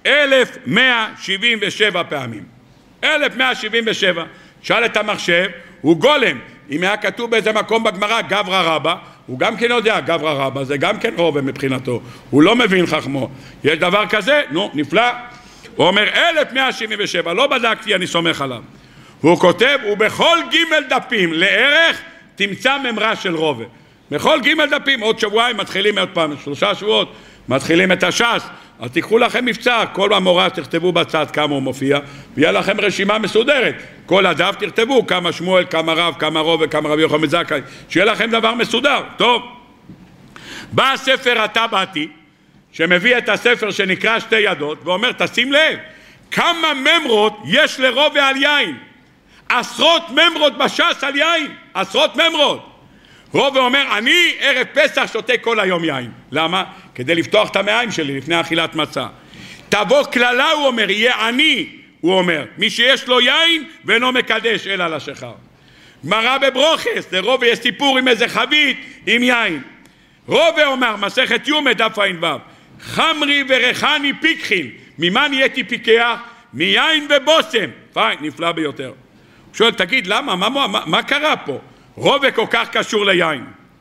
Speaker 1: 1177 פעמים. 1177. שאל את המחשב, הוא גולם. אם היה כתוב באיזה מקום בגמרא גברא רבא, הוא גם כן יודע, גברא רבא זה גם כן רובה מבחינתו, הוא לא מבין חכמו. יש דבר כזה? נו, נפלא. הוא אומר 1177, לא בדקתי, אני סומך עליו. הוא כותב, ובכל ג' דפים לערך תמצא ממרה של רובה. בכל ג' דפים, עוד שבועיים מתחילים עוד פעם, 3 שבועות, מתחילים את הש"ס, אז תיקחו לכם מבצע, כל המורה תכתבו בצד כמה הוא מופיע, ויהיה לכם רשימה מסודרת, כל הדף תכתבו כמה שמואל, כמה רב, כמה רובה, כמה רבי יוחנן בן זכאי, שיהיה לכם דבר מסודר. טוב, בא הספר הטבעתי, שמביא את הספר שנקרא שתי ידות, ואומר תשים לב, כמה ממרות יש לרובה על יין, עשרות ממרות בש"ס על יין, עשרות ממרות. רובה אומר, אני ערב פסח שותה כל היום יין. למה? כדי לפתוח את המעיים שלי לפני אכילת מצה. תבוא כללה, הוא אומר, יהיה עני, הוא אומר, מי שיש לו יין ואינו מקדש אלא לשכר. גמרא בברוכס, לרובה יש סיפור עם איזה חבית עם יין. רובה אומר, מסכת יומא דף ע"ו, חמרי ורחני פיקחין, ממה נהייתי פיקח? מיין ובוסם. פיין, נפלא ביותר. הוא שואל, תגיד, למה? מה קרה פה? רובה כל כך קשור ליין.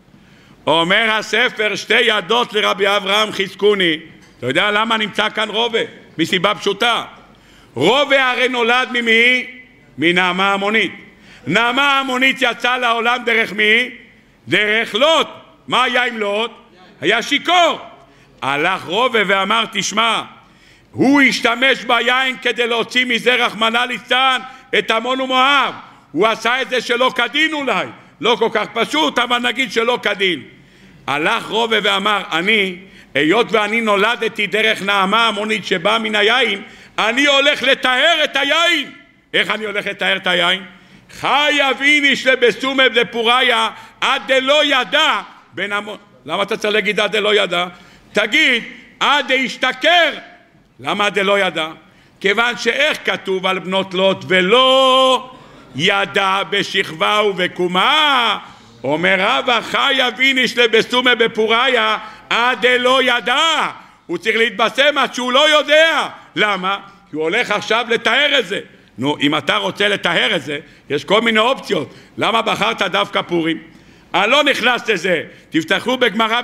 Speaker 1: אומר הספר שתי ידות לרבי אברהם חזקוני. אתה יודע למה נמצא כאן רובה? מסיבה פשוטה. רובה הרי נולד ממי? מנעמה המונית. נעמה המונית יצא לעולם דרך מי? דרך לוט. מה היה עם לוט? היה שיקור. הלך רובה ואמר, תשמע, הוא השתמש ביין כדי להוציא מזה רחמנא ליצלן את עמון ומואב. הוא עשה את זה שלא כדין אולי, לא כל כך פשוט, אבל נגיד שלא כדין. הלך רובה ואמר, אני, היות ואני נולדתי דרך נעמה המונית שבאה מן היין, אני הולך לטהר את היין. איך אני הולך לטהר את היין? חי ויניש לבסומה בפוריה עד דלא ידע בין המון... למה אתה צריך להגיד עד דלא ידע? תגיד עד דהשתכר. למה עד דלא ידע? כיוון שאיך כתוב על בנות לוט ולא ידע בשכבה ובקומה, אומר רבא חי ויניש לבסומה בפוריה עד דלא ידע. הוא צריך להתבשם עד שהוא לא יודע. למה? כי הוא הולך עכשיו לתאר את זה. נו, אם אתה רוצה לתאר את זה, יש כל מיני אופציות. למה בחרת דווקא פורים? אני לא נכנס לזה. תפתחו בגמרא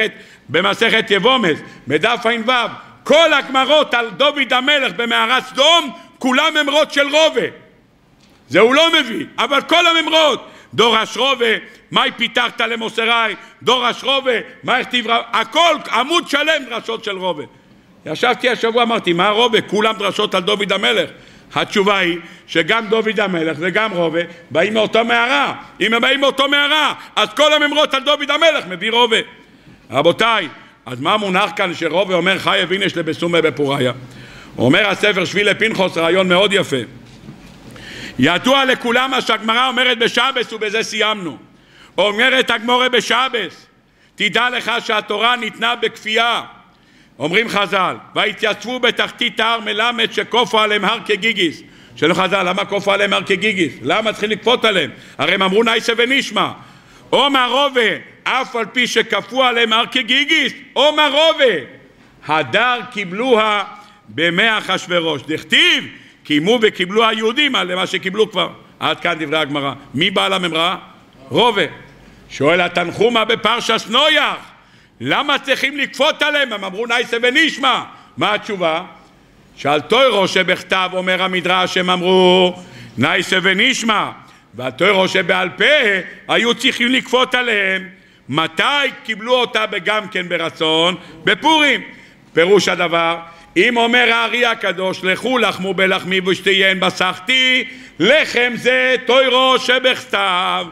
Speaker 1: במסכת יבומס, בדף ע"ו. כל הגמרות על דוד המלך במערת סדום, כולם ממרות של רובה. זה הוא לא מביא, אבל כל הממרות. דורש רובה, מהי פיתחת למוסרי? דורש רובה, מה הכתיב? הכל, עמוד שלם דרשות של רובה. ישבתי השבוע, אמרתי, מה רובה? כולם דרשות על דוד המלך. התשובה היא שגם דוד המלך וגם רובה באים מאותו מערה. אם הם באים מאותו מערה, אז כל הממרות על דוד המלך מביא רובה. רבותיי, אז מה מונח כאן שרובה אומר חי אבינש לבסומה בפוריה? אומר הספר שבילי פנחס רעיון מאוד יפה. ידוע לכולם מה שהגמרא אומרת בשבס, ובזה סיימנו. אומרת הגמרא בשבס, תדע לך שהתורה ניתנה בכפייה. אומרים חז"ל, והתייצבו בתחתית ההר מלמד שכופו עליהם הר כגיגיס. שלא חז"ל, למה כופו עליהם הר כגיגיס? למה צריכים לכפות עליהם? הרי הם אמרו נייסה ונשמע. אומר רובה, אף על פי שכפו עליהם הר כגיגיס, אומר רובה, הדר קיבלוה בימי אחשוורוש. דכתיב, קיימו וקיבלו היהודים על מה שקיבלו כבר. עד כאן דברי הגמרא. מי בעל הממרה? רובה. שואל התנחומה בפרשת נויח, למה צריכים לכפות עליהם? הם אמרו נייסה ונשמע. מה התשובה? שעל תוירו שבכתב אומר המדרש הם אמרו נייסה ונשמע, ועל תוירו שבעל פה היו צריכים לכפות עליהם. מתי קיבלו אותה גם כן ברצון? בפורים. פירוש הדבר, אם אומר הארי הקדוש, לכו לחמו בלחמי ושתיין בסחתי, לחם זה תוירו שבכתב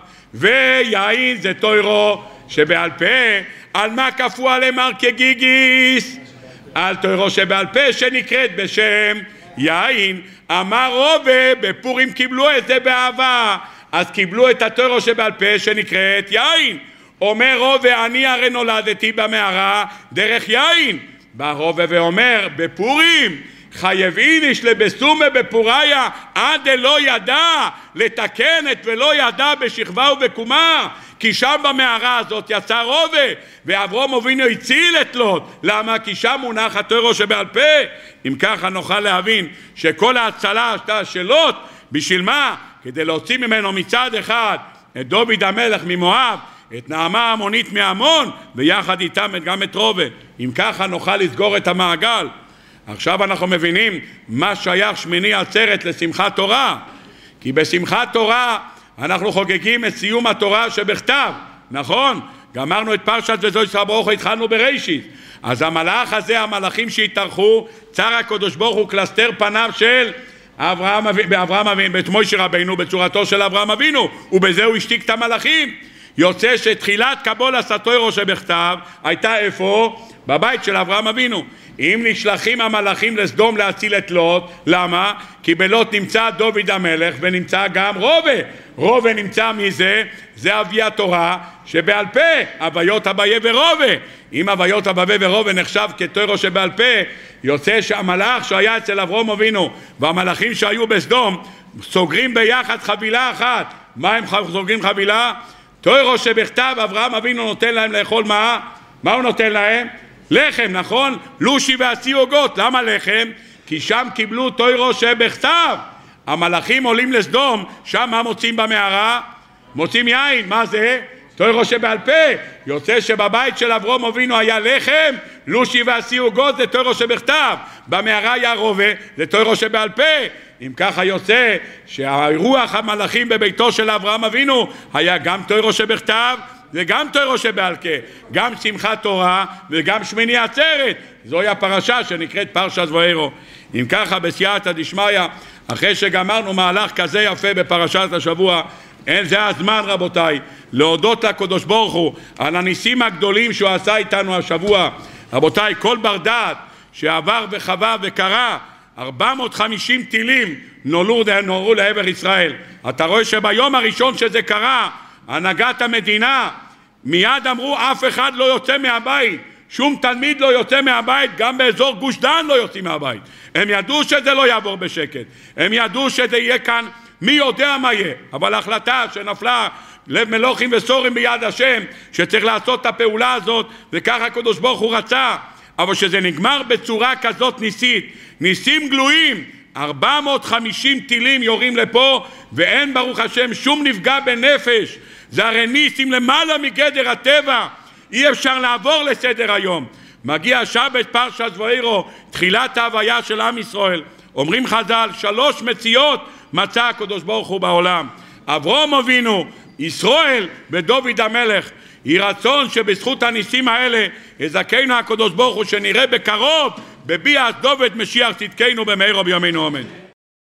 Speaker 1: ויין זה תוירו שבעל פה. על מה כפו עליהם הר כגיגיס? על תוירו שבעל פה שנקראת בשם יין. אמר רובה, בפורים קיבלו את זה באהבה, אז קיבלו את התוירו שבעל פה שנקראת יין. אומר רובה, אני הרי נולדתי במערה דרך יין. בא רובה ואומר, בפורים חייבים איש לבסומה בפוריה עד לא ידע לתקן את ולא ידע בשכבה ובקומה, כי שם במערה הזאת יצא רובה, ואברהם אבינו הציל את לוט. למה? כי שם מונח התוירו שבעל פה. אם ככה נוכל להבין שכל ההצלה של לוט, בשביל מה? כדי להוציא ממנו מצד אחד את דוד המלך ממואב, את נעמה העמונית מעמון, ויחד איתם גם את רובה. אם ככה נוכל לסגור את המעגל. עכשיו אנחנו מבינים מה שייך שמיני עצרת לשמחת תורה, כי בשמחת תורה אנחנו חוגגים את סיום התורה שבכתב, נכון? גמרנו את פרשת וזו ישראל ברוך הוא, התחלנו בראשית. אז המלאך הזה, המלאכים שהתארחו, צר הקדוש ברוך הוא קלסתר פניו של אברהם אבינו, בית מוישה רבינו, בצורתו של אברהם אבינו, ובזה הוא השתיק את המלאכים. יוצא שתחילת קבולת התורה שבכתב הייתה איפה? בבית של אברהם אבינו. אם נשלחים המלאכים לסדום להציל את לוט, למה? כי בלוט נמצא דוד המלך ונמצא גם רובה. רובה נמצא מזה, זה אבי התורה שבעל פה, הוויות אביה ורובה. אם הוויות אביה ורובה נחשב כתורה שבעל פה, יוצא שהמלאך שהיה אצל אברהם אבינו והמלאכים שהיו בסדום סוגרים ביחד חבילה אחת. מה הם סוגרים חבילה? תורה שבכתב. אברהם אבינו נותן להם לאכול מה? מה הוא נותן להם? לחם, נכון? לושי ועשי עוגות. למה לחם? כי שם קיבלו תורה שבכתב. המלאכים עולים לסדום, שם מה מוצאים במערה? מוצאים יין. מה זה? תורה שבעל פה. יוצא שבבית של אברהם אבינו היה לחם, לושי ועשי עוגות, זה תורה שבכתב. במערה היה רובה, זה תורה שבעל פה. אם ככה יוצא שהרוח המלאכים בביתו של אברהם אבינו היה גם תורה שבכתב וגם תורה שבעל פה, גם שמחת תורה וגם שמיני עצרת. זוהי הפרשה שנקראת פרשת ואירו. אם ככה בסייעתא דשמיא, אחרי שגמרנו מהלך כזה יפה בפרשת השבוע, אין זה הזמן רבותיי להודות לקדוש ברוך הוא על הניסים הגדולים שהוא עשה איתנו השבוע. רבותיי, כל בר דעת שעבר וחווה וקרא 450 טילים נורו לעבר ישראל. אתה רואה שביום הראשון שזה קרה, הנהגת המדינה מיד אמרו אף אחד לא יוצא מהבית, שום תלמיד לא יוצא מהבית, גם באזור גוש דן לא יוצאים מהבית. הם ידעו שזה לא יעבור בשקט, הם ידעו שזה יהיה כאן מי יודע מה יהיה, אבל ההחלטה שנפלה לב מלוכים וסורים ביד השם שצריך לעשות את הפעולה הזאת, וככה הקדוש ברוך הוא רצה. אבל שזה נגמר בצורה כזאת ניסית, ניסים גלויים, 450 טילים יורים לפה ואין ברוך השם שום נפגע בנפש. זה הרי ניסים למעלה מגדר הטבע, אי אפשר לעבור לסדר היום. מגיע שבת פרשת ואירו, תחילת ההוויה של עם ישראל. אומרים חז"ל, 3 מציאות מצא הקדוש ברוך הוא בעולם: אברהם אבינו, ישראל ודוד המלך. יהי רצון שבזכות הניסים האלה יזכנו הקדוש ברוך הוא שנראה בקרוב בביאת דובד משיח צדקנו במהרה בימינו אמן.